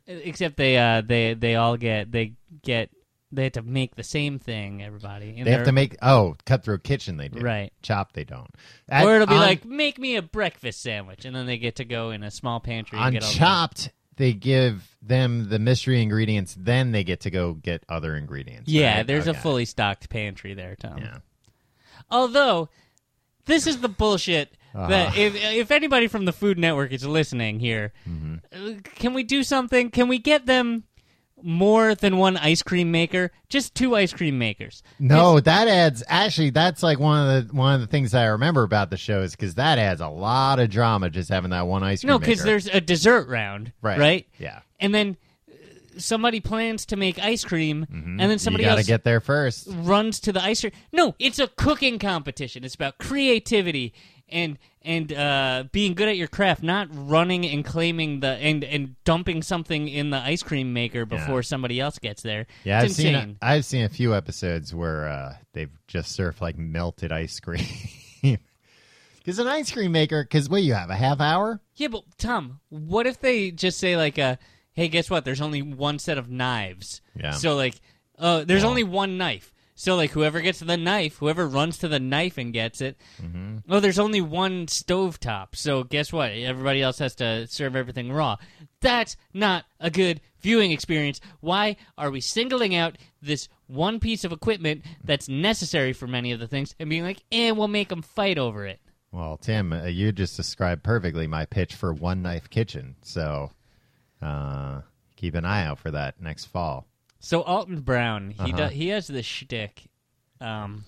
Speaker 4: Except they all get they have to make the same thing. Everybody. And
Speaker 3: They have to make Cutthroat Kitchen. They do
Speaker 4: Right.
Speaker 3: Chop. They don't.
Speaker 4: Or it'll be like, make me a breakfast sandwich, and then they get to go in a small pantry.
Speaker 3: on
Speaker 4: and get all
Speaker 3: Chopped. They give them the mystery ingredients, then they get to go get other ingredients.
Speaker 4: Yeah,
Speaker 3: right?
Speaker 4: there's a
Speaker 3: Okay.
Speaker 4: fully stocked pantry there, Tom.
Speaker 3: Yeah.
Speaker 4: Although, this is the bullshit that if anybody from the Food Network is listening here, can we do something? Can we get them more than one ice cream maker? Just 2 ice cream makers.
Speaker 3: No, that adds. Actually, that's like one of the things that I remember about the show is because that adds a lot of drama just having that one ice cream.
Speaker 4: No, because
Speaker 3: maker.
Speaker 4: there's a dessert round, right?
Speaker 3: Yeah.
Speaker 4: And then somebody plans to make ice cream, and then somebody
Speaker 3: you gotta
Speaker 4: else
Speaker 3: get there first.
Speaker 4: runs to the ice cream. No, it's a cooking competition. It's about creativity and being good at your craft, not running and claiming and dumping something in the ice cream maker before somebody else gets there.
Speaker 3: Yeah,
Speaker 4: It's insane.
Speaker 3: I've seen a few episodes where they've just served like melted ice cream. Because an ice cream maker, what you have, a half hour?
Speaker 4: Yeah, but Tom, what if they just say like, "Hey, guess what? There's only one set of knives."
Speaker 3: Yeah.
Speaker 4: So like, there's only one knife. So like, whoever gets the knife, whoever runs to the knife and gets it. Oh, there's only one stovetop. So guess what? Everybody else has to serve everything raw. That's not a good viewing experience. Why are we singling out this one piece of equipment that's necessary for many of the things and being like, we'll make them fight over it?
Speaker 3: Well, Tim, you just described perfectly my pitch for One Knife Kitchen. So keep an eye out for that next fall.
Speaker 4: So Alton Brown, he has this shtick on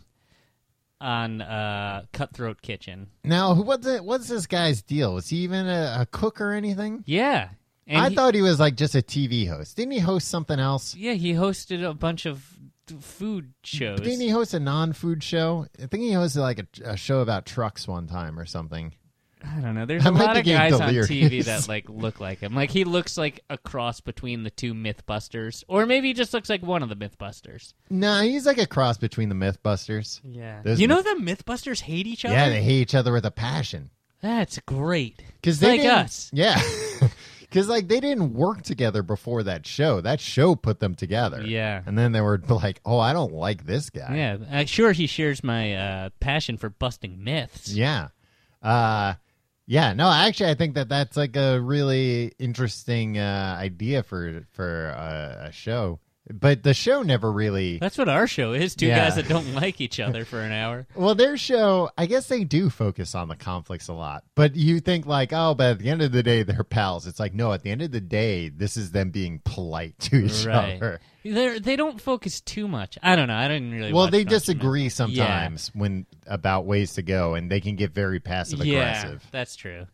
Speaker 4: Cutthroat Kitchen.
Speaker 3: Now, what's this guy's deal? Was he even a cook or anything?
Speaker 4: Yeah. And
Speaker 3: I thought he was like just a TV host. Didn't he host something else?
Speaker 4: Yeah, he hosted a bunch of food shows.
Speaker 3: Didn't he host a non-food show? I think he hosted like a show about trucks one time or something.
Speaker 4: I don't know. There's
Speaker 3: I
Speaker 4: a
Speaker 3: might
Speaker 4: lot
Speaker 3: be
Speaker 4: of
Speaker 3: getting
Speaker 4: guys on
Speaker 3: delirious.
Speaker 4: TV that like look like him. Like he looks like a cross between the 2 Mythbusters, or maybe he just looks like one of the Mythbusters.
Speaker 3: No, he's like a cross between the Mythbusters.
Speaker 4: Yeah.
Speaker 3: There's
Speaker 4: You know the Mythbusters hate each other?
Speaker 3: Yeah, they hate each other with a passion.
Speaker 4: That's great.
Speaker 3: Because
Speaker 4: like us.
Speaker 3: Yeah. Because like they didn't work together before that show. That show put them together.
Speaker 4: Yeah.
Speaker 3: And then they were like, "Oh, I don't like this guy."
Speaker 4: Yeah. Sure, he shares my passion for busting myths.
Speaker 3: Yeah. Yeah. No, actually, I think that's like a really interesting idea for a show. But the show never really.
Speaker 4: That's what our show is. 2
Speaker 3: Yeah.
Speaker 4: guys that don't like each other for an hour.
Speaker 3: Well, their show, I guess they do focus on the conflicts a lot. But you think like, but at the end of the day, they're pals. It's like, no, at the end of the day, this is them being polite to each other.
Speaker 4: They don't focus too much. I don't know. I didn't really.
Speaker 3: Well,
Speaker 4: watch
Speaker 3: they
Speaker 4: much
Speaker 3: disagree
Speaker 4: of it.
Speaker 3: sometimes about ways to go, and they can get very passive aggressive.
Speaker 4: Yeah, that's true.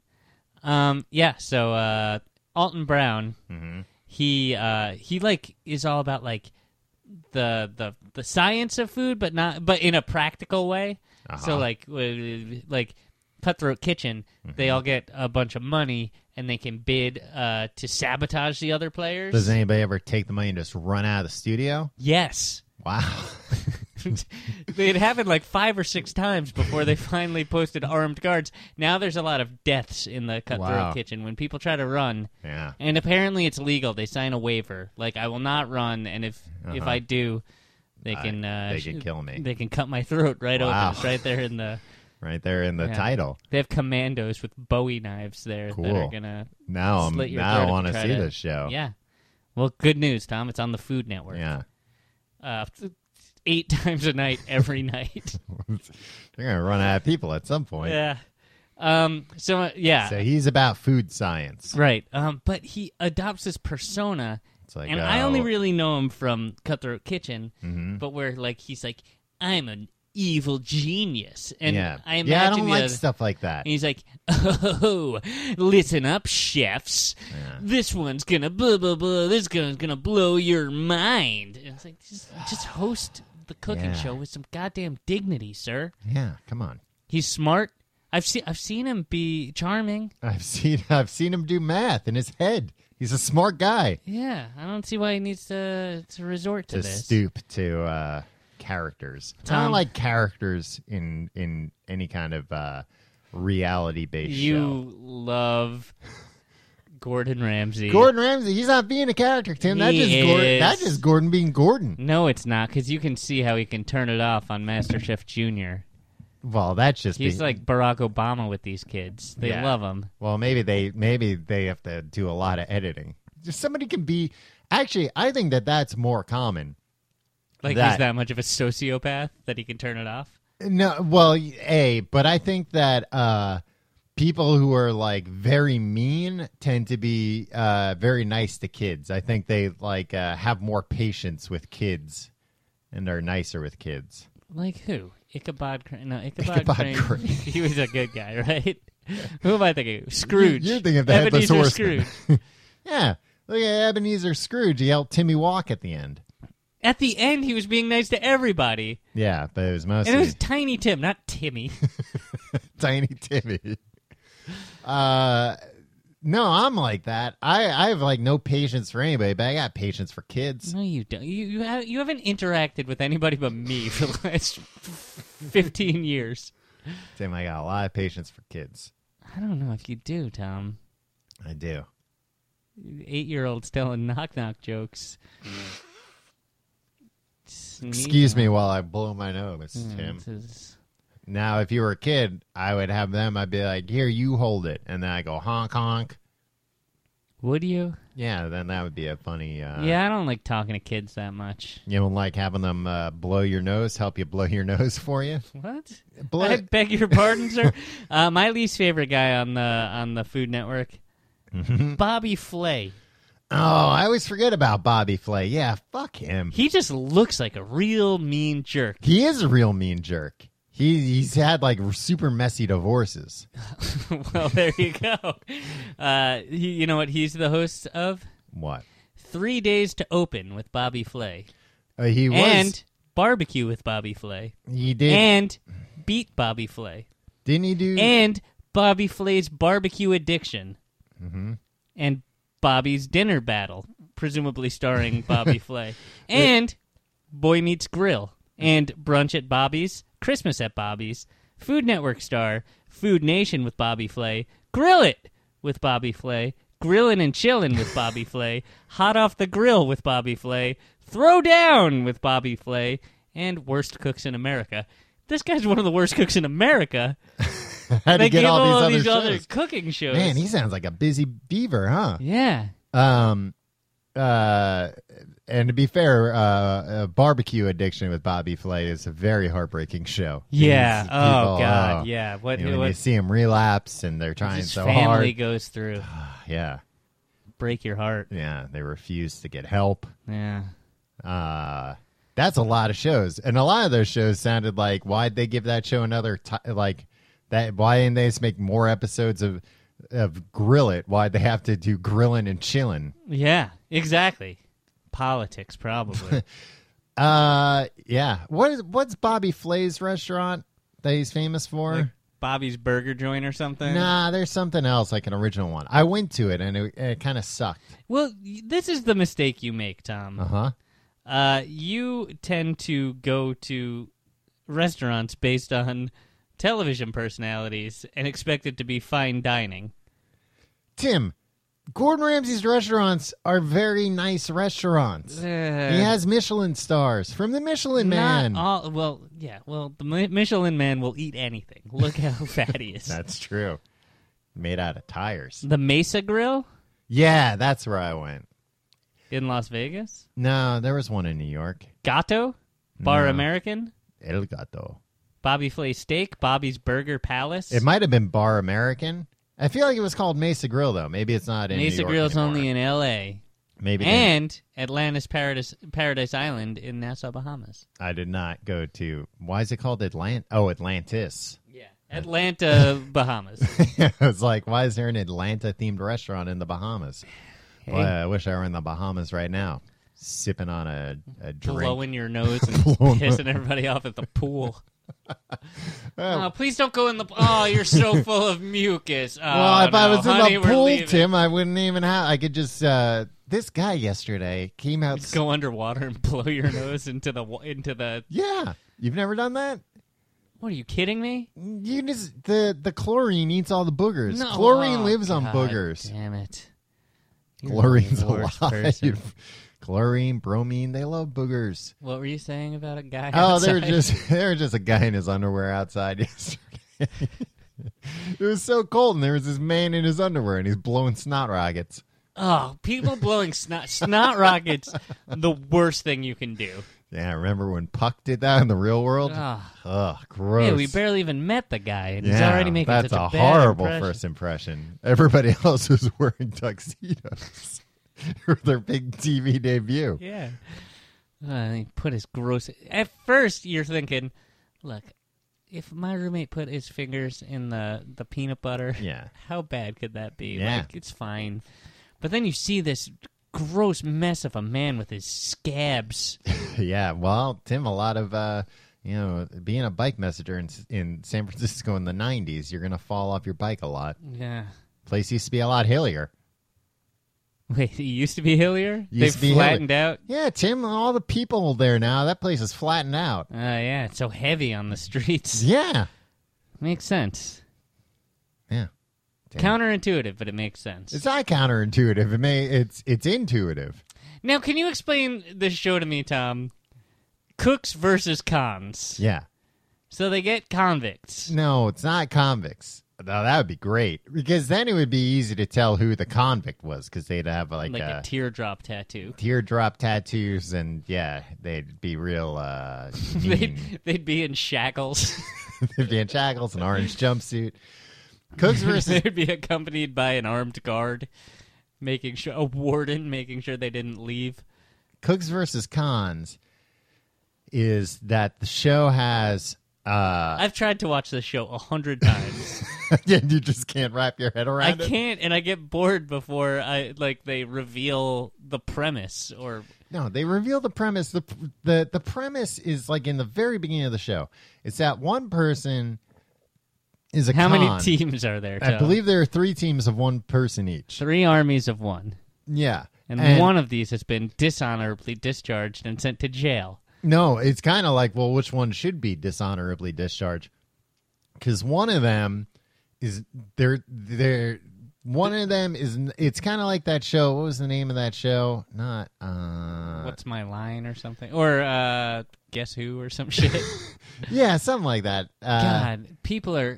Speaker 4: So Alton Brown, he like is all about like the science of food, but in a practical way. So like Cutthroat Kitchen, they all get a bunch of money and they can bid to sabotage the other players.
Speaker 3: Does anybody ever take the money and just run out of the studio?
Speaker 4: Yes.
Speaker 3: Wow.
Speaker 4: It happened like 5 or 6 times before they finally posted armed guards. Now there's a lot of deaths in the Cutthroat Kitchen when people try to run.
Speaker 3: Yeah.
Speaker 4: And apparently it's legal. They sign a waiver. Like, I will not run, and if I do, they can
Speaker 3: kill me.
Speaker 4: They can cut my throat right
Speaker 3: Wow.
Speaker 4: open. It's right there in the
Speaker 3: Right there in the title.
Speaker 4: They have commandos with Bowie knives there that are gonna slit your throat
Speaker 3: I
Speaker 4: if you
Speaker 3: want to
Speaker 4: try
Speaker 3: see this show.
Speaker 4: Yeah. Well, good news, Tom. It's on the Food Network.
Speaker 3: Yeah.
Speaker 4: 8 times a night, every night.
Speaker 3: They're gonna run out of people at some point.
Speaker 4: Yeah. So
Speaker 3: he's about food science.
Speaker 4: Right. But he adopts this persona,
Speaker 3: It's like,
Speaker 4: and I only really know him from Cutthroat Kitchen, but where like he's like, I'm an evil genius, and I imagine
Speaker 3: I don't like stuff like that.
Speaker 4: And he's like, oh, listen up, chefs. This one's gonna blah blah blah. This one's gonna blow your mind. And it's like, just host the cooking show with some goddamn dignity, sir.
Speaker 3: Yeah, come on.
Speaker 4: He's smart. I've seen him be charming.
Speaker 3: I've seen him do math in his head. He's a smart guy.
Speaker 4: Yeah, I don't see why he needs to resort to this.
Speaker 3: Stoop to characters. I don't like characters in any kind of reality-based show.
Speaker 4: You love Gordon Ramsay.
Speaker 3: Gordon Ramsay, he's not being a character, Tim. That's just Gordon being Gordon.
Speaker 4: No, it's not, because you can see how he can turn it off on MasterChef Junior.
Speaker 3: Well, that's just
Speaker 4: He's like Barack Obama with these kids. They love him.
Speaker 3: Well, maybe they have to do a lot of editing. Just somebody can be. Actually, I think that's more common.
Speaker 4: Like he's that much of a sociopath that he can turn it off.
Speaker 3: No, well, but I think that people who are like very mean tend to be very nice to kids. I think they like have more patience with kids and are nicer with kids.
Speaker 4: Like who? Ichabod Crane. No,
Speaker 3: Ichabod Crane.
Speaker 4: He was a good guy, right? Who am I thinking of? Scrooge.
Speaker 3: You're thinking of the Headless Horseman.
Speaker 4: Scrooge.
Speaker 3: Yeah. Look at Ebenezer Scrooge. He helped Timmy walk at the end.
Speaker 4: At the end, he was being nice to everybody.
Speaker 3: Yeah, but it was mostly...
Speaker 4: And it was Tiny Tim, not Timmy.
Speaker 3: Tiny Timmy. No, I'm like that. I have like no patience for anybody, but I got patience for kids.
Speaker 4: No, you don't. You haven't interacted with anybody but me for the last 15 years.
Speaker 3: Tim, I got a lot of patience for kids.
Speaker 4: I don't know if you do, Tom.
Speaker 3: I do.
Speaker 4: 8-year-olds telling knock-knock jokes.
Speaker 3: Excuse me while I blow my nose, Tim. Now, if you were a kid, I would have them. I'd be like, here, you hold it. And then I go, honk, honk.
Speaker 4: Would you?
Speaker 3: Yeah, then that would be a funny...
Speaker 4: Yeah, I don't like talking to kids that much.
Speaker 3: You don't like having them blow your nose, help you blow your nose for you?
Speaker 4: What? I beg your pardon, sir? My least favorite guy on the Food Network, Bobby Flay.
Speaker 3: Oh, I always forget about Bobby Flay. Yeah, fuck him.
Speaker 4: He just looks like a real mean jerk.
Speaker 3: He is a real mean jerk. He's had like super messy divorces.
Speaker 4: Well, there you go. You know what he's the host of?
Speaker 3: What?
Speaker 4: 3 Days to Open with Bobby Flay.
Speaker 3: He was.
Speaker 4: And Barbecue with Bobby Flay.
Speaker 3: He did.
Speaker 4: And Beat Bobby Flay.
Speaker 3: Didn't he do?
Speaker 4: And Bobby Flay's Barbecue Addiction. Mm-hmm. And Bobby's Dinner Battle, presumably starring Bobby Flay. And Boy Meets Grill. And Brunch at Bobby's, Christmas at Bobby's, Food Network star, Food Nation with Bobby Flay, Grill It with Bobby Flay, Grillin' and Chillin' with Bobby Flay, Hot Off the Grill with Bobby Flay, Throw Down with Bobby Flay, and Worst Cooks in America. This guy's one of the worst cooks in America.
Speaker 3: How to get all these
Speaker 4: other cooking shows.
Speaker 3: Man, he sounds like a busy beaver, huh?
Speaker 4: Yeah.
Speaker 3: And to be fair, Barbecue Addiction with Bobby Flay is a very heartbreaking show.
Speaker 4: Yeah. God. Yeah.
Speaker 3: When you see him relapse and they're trying so hard.
Speaker 4: His family goes through.
Speaker 3: Yeah.
Speaker 4: Break your heart.
Speaker 3: Yeah. They refuse to get help.
Speaker 4: Yeah.
Speaker 3: That's a lot of shows. And a lot of those shows sounded like, why'd they give that show another, like, that? Why didn't they just make more episodes of Grill It? Why'd they have to do Grillin' and Chillin'?
Speaker 4: Yeah, exactly. Politics, probably.
Speaker 3: Yeah. What's Bobby Flay's restaurant that he's famous for?
Speaker 4: Like Bobby's Burger Joint or something?
Speaker 3: Nah, there's something else, like an original one. I went to it, and it kind of sucked.
Speaker 4: Well, this is the mistake you make, Tom.
Speaker 3: Uh-huh.
Speaker 4: You tend to go to restaurants based on television personalities and expect it to be fine dining.
Speaker 3: Tim, Gordon Ramsay's restaurants are very nice restaurants. He has Michelin stars from the Michelin Man.
Speaker 4: Well, the Michelin Man will eat anything. Look how fat he is.
Speaker 3: That's true. Made out of tires.
Speaker 4: The Mesa Grill?
Speaker 3: Yeah, that's where I went.
Speaker 4: In Las Vegas?
Speaker 3: No, there was one in New York.
Speaker 4: Gato? Bar
Speaker 3: No.
Speaker 4: American?
Speaker 3: El Gato.
Speaker 4: Bobby Flay Steak? Bobby's Burger Palace?
Speaker 3: It might have been Bar American. I feel like it was called Mesa Grill, though. Maybe it's not in New York
Speaker 4: Mesa Grill's
Speaker 3: anymore.
Speaker 4: only in L.A.
Speaker 3: Maybe.
Speaker 4: And Atlantis Paradise Island in Nassau, Bahamas.
Speaker 3: I did not go to... Why is it called Atlantis? Oh, Atlantis.
Speaker 4: Yeah. Atlanta, Bahamas.
Speaker 3: I was like, why is there an Atlanta-themed restaurant in the Bahamas?
Speaker 4: Hey.
Speaker 3: Well, I wish I were in the Bahamas right now, sipping on a drink.
Speaker 4: Blowing your nose and pissing everybody off at the pool. Oh, please don't go in the... Oh, you're so full of mucus. Oh,
Speaker 3: well, if I was
Speaker 4: honey,
Speaker 3: in the
Speaker 4: we're
Speaker 3: pool,
Speaker 4: leaving.
Speaker 3: Tim, I wouldn't even have... I could just... this guy yesterday came out...
Speaker 4: Just go underwater and blow your nose into the...
Speaker 3: Yeah. You've never done that?
Speaker 4: What, are you kidding me?
Speaker 3: You just... The chlorine eats all the boogers.
Speaker 4: No.
Speaker 3: Chlorine
Speaker 4: Oh,
Speaker 3: lives on
Speaker 4: God
Speaker 3: boogers.
Speaker 4: Damn it.
Speaker 3: Chlorine's
Speaker 4: worst
Speaker 3: alive.
Speaker 4: person.
Speaker 3: Chlorine, bromine, they love boogers.
Speaker 4: What were you saying about a guy?
Speaker 3: Oh,
Speaker 4: outside?
Speaker 3: there was just a guy in his underwear outside yesterday. It was so cold, and there was this man in his underwear, and he's blowing snot rockets.
Speaker 4: Oh, people blowing snot rockets, the worst thing you can do.
Speaker 3: Yeah, remember when Puck did that in the real world?
Speaker 4: Ah.
Speaker 3: Ugh, gross.
Speaker 4: Yeah, we barely even met the guy, and he's
Speaker 3: Yeah,
Speaker 4: already making
Speaker 3: that's
Speaker 4: such a
Speaker 3: a
Speaker 4: bad
Speaker 3: horrible
Speaker 4: impression.
Speaker 3: first impression. Everybody else was wearing tuxedos for their big TV debut.
Speaker 4: Yeah. He put his gross... At first, you're thinking, look, if my roommate put his fingers in the peanut butter,
Speaker 3: Yeah.
Speaker 4: how bad could that be?
Speaker 3: Yeah.
Speaker 4: Like, it's fine. But then you see this gross mess of a man with his scabs.
Speaker 3: Yeah, well, Tim, a lot of, being a bike messenger in San Francisco in the 90s, you're going to fall off your bike a lot.
Speaker 4: Yeah.
Speaker 3: Place used to be a lot hillier.
Speaker 4: Wait, he used to be hillier?
Speaker 3: Used to be
Speaker 4: They've flattened out?
Speaker 3: Yeah, Tim, all the people there now, that place is flattened out.
Speaker 4: Yeah, it's so heavy on the streets.
Speaker 3: Yeah.
Speaker 4: Makes sense.
Speaker 3: Yeah. Damn.
Speaker 4: Counterintuitive, but it makes sense.
Speaker 3: It's not counterintuitive. It's intuitive.
Speaker 4: Now, can you explain this show to me, Tom? Cooks versus cons.
Speaker 3: Yeah.
Speaker 4: So they get convicts.
Speaker 3: No, it's not convicts. No, that would be great, because then it would be easy to tell who the convict was, because they'd have like
Speaker 4: a teardrop tattoo.
Speaker 3: teardrop tattoos, and yeah, they'd be real mean.
Speaker 4: They'd be in shackles.
Speaker 3: They'd be in shackles, an orange jumpsuit. Cooks versus
Speaker 4: They'd be accompanied by an armed guard, a warden, making sure they didn't leave.
Speaker 3: Cooks versus Cons is that the show has
Speaker 4: I've tried to watch this show 100 times.
Speaker 3: you just can't wrap your head
Speaker 4: I
Speaker 3: around it.
Speaker 4: can't, and I get bored before they reveal the premise or.
Speaker 3: No, they reveal the premise. The premise is like in the very beginning of the show. It's that one person is a
Speaker 4: How
Speaker 3: con.
Speaker 4: many teams are there?
Speaker 3: I
Speaker 4: Tom?
Speaker 3: believe there are 3 teams of one person each.
Speaker 4: 3 armies of one.
Speaker 3: Yeah.
Speaker 4: And one of these has been dishonorably discharged and sent to jail.
Speaker 3: No, it's kind of like, well, which one should be dishonorably discharged? Because one of them is one of them is. It's kind of like that show. What was the name of that show? Not.
Speaker 4: What's my line or something? Or Guess Who or some shit.
Speaker 3: Yeah, something like that.
Speaker 4: God, people are.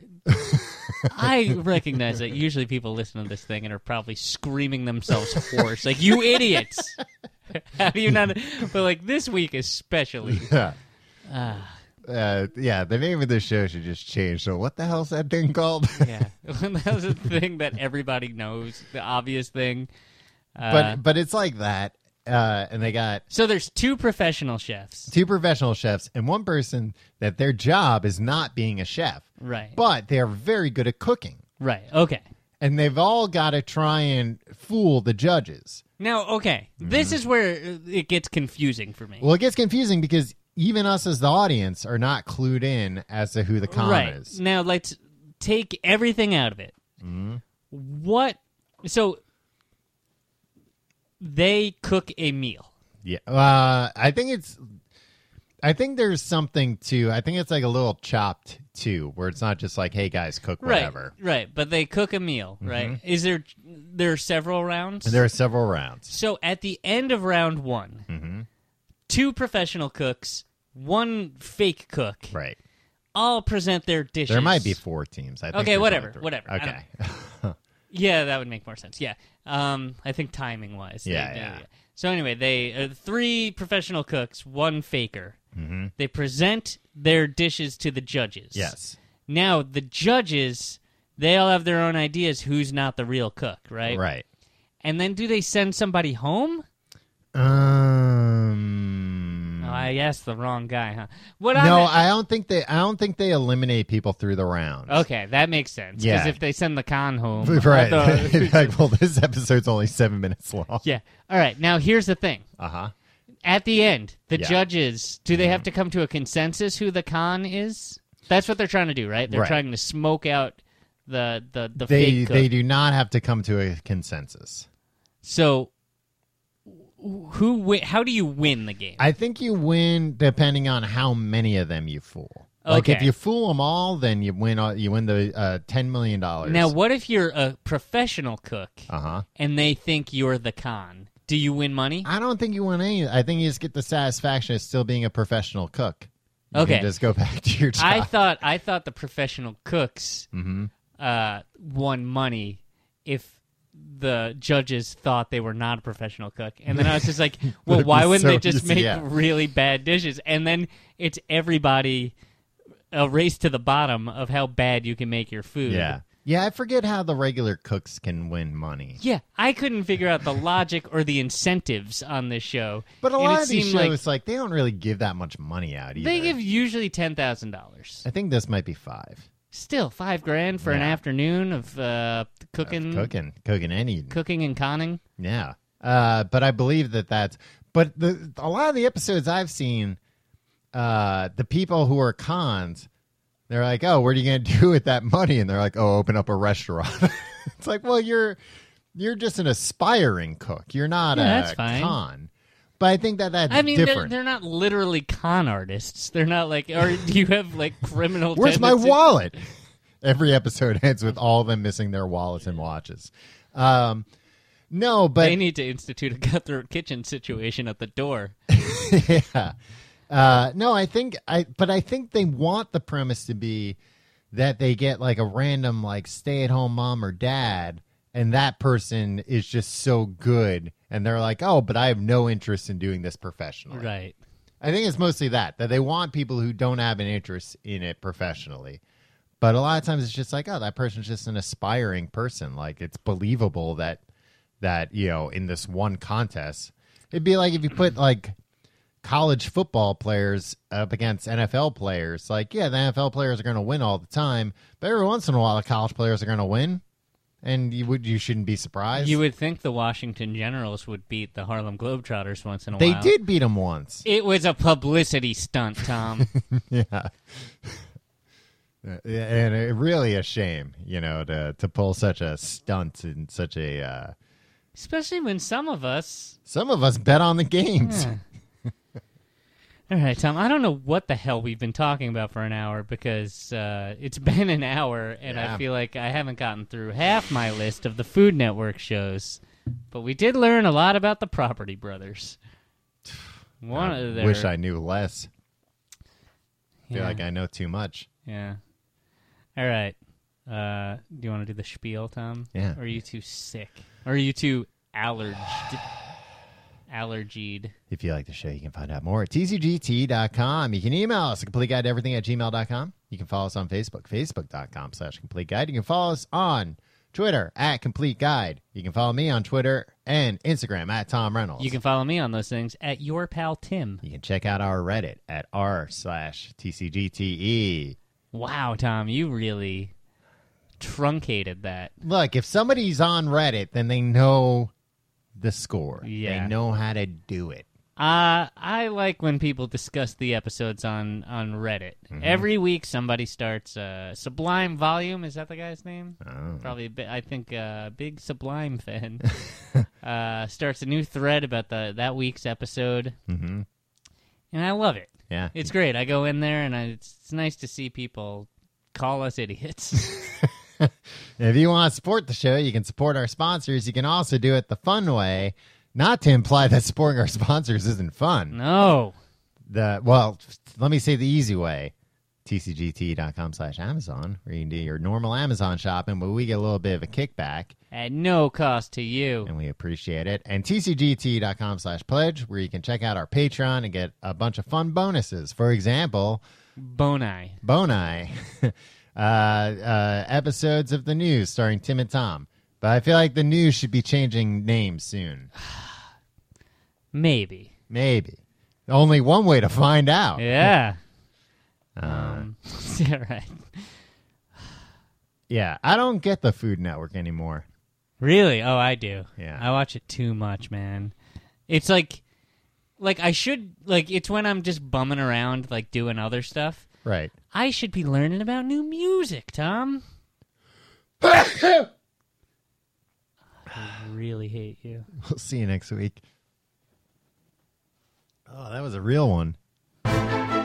Speaker 4: I recognize that usually people listen to this thing and are probably screaming themselves hoarse. Like, you idiots! How do you not? But like this week especially.
Speaker 3: Yeah. Yeah, the name of the show should just change. So what the hell's that thing called?
Speaker 4: Yeah. That was a thing that everybody knows, the obvious thing.
Speaker 3: But it's like that. And they got
Speaker 4: So there's 2 professional chefs.
Speaker 3: 2 professional chefs and one person that their job is not being a chef.
Speaker 4: Right.
Speaker 3: But they are very good at cooking.
Speaker 4: Right. Okay.
Speaker 3: And they've all got to try and fool the judges.
Speaker 4: Now, okay. This is where it gets confusing for me.
Speaker 3: Well, it gets confusing because even us as the audience are not clued in as to who the con
Speaker 4: right.
Speaker 3: is.
Speaker 4: Now, let's take everything out of it. What? So they cook a meal.
Speaker 3: Yeah. I think there's something to. I think it's like a little chopped too, where it's not just like, "Hey guys, cook whatever."
Speaker 4: Right. But they cook a meal, right? Is there are several rounds?
Speaker 3: And there are several rounds.
Speaker 4: So at the end of round 1, 2 professional cooks, 1 fake cook,
Speaker 3: Right.
Speaker 4: all present their dishes.
Speaker 3: There might be 4 teams. I think
Speaker 4: Okay,
Speaker 3: there's
Speaker 4: whatever.
Speaker 3: only 3.
Speaker 4: Whatever. I
Speaker 3: Okay.
Speaker 4: Yeah, that would make more sense. Yeah. I think timing wise.
Speaker 3: Yeah.
Speaker 4: So anyway, they 3 professional cooks, 1 faker. They present their dishes to the judges.
Speaker 3: Yes.
Speaker 4: Now the judges, they all have their own ideas who's not the real cook, right?
Speaker 3: Right.
Speaker 4: And then do they send somebody home? Oh, I asked the wrong guy, huh?
Speaker 3: I don't think they eliminate people through the rounds.
Speaker 4: Okay, that makes sense. Because
Speaker 3: Yeah.
Speaker 4: if they send the con home,
Speaker 3: Right. Like, well, this episode's only 7 minutes long.
Speaker 4: Yeah. All right. Now here's the thing.
Speaker 3: Uh-huh.
Speaker 4: At the end, the
Speaker 3: Yeah.
Speaker 4: judges, do they have to come to a consensus who the con is? That's what they're trying to do, right? They're
Speaker 3: Right.
Speaker 4: trying to smoke out the fake cook.
Speaker 3: They do not have to come to a consensus.
Speaker 4: So how do you win the game?
Speaker 3: I think you win depending on how many of them you fool. Like
Speaker 4: Okay.
Speaker 3: if you fool them all, then you win. You win the $10 million.
Speaker 4: Now, what if you're a professional cook
Speaker 3: Uh-huh.
Speaker 4: and they think you're the con? Do you win money?
Speaker 3: I don't think you win any. I think you just get the satisfaction of still being a professional cook. You
Speaker 4: Okay.
Speaker 3: can just go back to your job.
Speaker 4: I thought the professional cooks won money if the judges thought they were not a professional cook. And then I was just like, well,
Speaker 3: That'd
Speaker 4: why
Speaker 3: be
Speaker 4: wouldn't
Speaker 3: so
Speaker 4: they just
Speaker 3: easy,
Speaker 4: make
Speaker 3: yeah.
Speaker 4: really bad dishes? And then it's everybody a race to the bottom of how bad you can make your food.
Speaker 3: Yeah. Yeah, I forget how the regular cooks can win money.
Speaker 4: Yeah, I couldn't figure out the logic or the incentives on this show.
Speaker 3: But a
Speaker 4: And
Speaker 3: lot
Speaker 4: it
Speaker 3: of these
Speaker 4: seemed
Speaker 3: shows, like, they don't really give that much money out either.
Speaker 4: they give usually $10,000.
Speaker 3: I think this might be $5.
Speaker 4: Still, $5,000 for an
Speaker 3: Yeah.
Speaker 4: afternoon of cooking
Speaker 3: Cooking and eating.
Speaker 4: cooking and conning.
Speaker 3: Yeah. But I believe that's... But a lot of the episodes I've seen, the people who are cons, they're like, oh, what are you going to do with that money? And they're like, oh, open up a restaurant. It's like, well, you're just an aspiring cook. You're not
Speaker 4: Yeah, that's
Speaker 3: a
Speaker 4: fine.
Speaker 3: con. But I think that's
Speaker 4: I mean,
Speaker 3: different.
Speaker 4: they're not literally con artists. They're not like, or do you have like criminal?
Speaker 3: Where's my
Speaker 4: tendencies?
Speaker 3: wallet? Every episode ends with all of them missing their wallets and watches. No, but
Speaker 4: They need to institute a cutthroat kitchen situation at the door.
Speaker 3: yeah. No, I think they want the premise to be that they get like a random like stay-at-home mom or dad, and that person is just so good, and they're like, oh, but I have no interest in doing this professionally.
Speaker 4: Right.
Speaker 3: I think it's mostly that they want people who don't have an interest in it professionally. But a lot of times it's just like, oh, that person's just an aspiring person. Like, it's believable that in this one contest, it'd be like if you put like college football players up against NFL players. Like, yeah, the NFL players are going to win all the time, but every once in a while the college players are going to win, and you shouldn't be surprised.
Speaker 4: You would think the Washington Generals would beat the Harlem Globetrotters once in a
Speaker 3: They
Speaker 4: while.
Speaker 3: did beat them once.
Speaker 4: It was a publicity stunt, Tom.
Speaker 3: Yeah. And it really a shame, to pull such a stunt and such a.
Speaker 4: Especially when some of us.
Speaker 3: Some of us bet on the games.
Speaker 4: Yeah. All right, Tom, I don't know what the hell we've been talking about for an hour because it's been an hour, and
Speaker 3: Yeah.
Speaker 4: I feel like I haven't gotten through half my list of the Food Network shows. But we did learn a lot about the Property Brothers. One of their,
Speaker 3: Wish I knew less. Feel
Speaker 4: Yeah.
Speaker 3: like I know too much.
Speaker 4: Yeah. All right. Do you want to do the spiel, Tom?
Speaker 3: Yeah.
Speaker 4: Or are you too sick? Or are you too allergied?
Speaker 3: If you like the show, you can find out more at tcgt.com. You can email us at completeguideeverything@gmail.com. You can follow us on Facebook, facebook.com/completeguide. You can follow us on Twitter at Complete Guide. You can follow me on Twitter and Instagram at Tom Reynolds.
Speaker 4: You can follow me on those things at your pal Tim.
Speaker 3: You can check out our Reddit at r/TCGTE.
Speaker 4: Wow, Tom, you really truncated that.
Speaker 3: Look, if somebody's on Reddit, then they know the score.
Speaker 4: Yeah.
Speaker 3: They know how to do it.
Speaker 4: I like when people discuss the episodes on Reddit. Every week somebody starts Sublime Volume. Is that the guy's name?
Speaker 3: Oh.
Speaker 4: Probably, I think a big Sublime fan. Starts a new thread about that week's episode.
Speaker 3: Mm-hmm.
Speaker 4: And I love it.
Speaker 3: Yeah.
Speaker 4: It's great. I go in there, and it's nice to see people call us idiots.
Speaker 3: If you want to support the show, you can support our sponsors. You can also do it the fun way, not to imply that supporting our sponsors isn't fun.
Speaker 4: No.
Speaker 3: Well, let me say the easy way. tcgt.com/Amazon, where you can do your normal Amazon shopping, but we get a little bit of a kickback,
Speaker 4: At no cost to you.
Speaker 3: and we appreciate it. And tcgt.com/pledge, where you can check out our Patreon and get a bunch of fun bonuses. For example,
Speaker 4: Boni.
Speaker 3: episodes of the news starring Tim and Tom. But I feel like the news should be changing names soon.
Speaker 4: Maybe.
Speaker 3: Maybe. Only one way to find out.
Speaker 4: Yeah.
Speaker 3: Uh,
Speaker 4: Yeah, right.
Speaker 3: Yeah, I don't get the Food Network anymore.
Speaker 4: Really? Oh, I do.
Speaker 3: Yeah.
Speaker 4: I watch it too much, man. It's like I should, it's when I'm just bumming around, doing other stuff.
Speaker 3: Right.
Speaker 4: I should be learning about new music, Tom. I really hate you.
Speaker 3: We'll see you next week. Oh, that was a real one.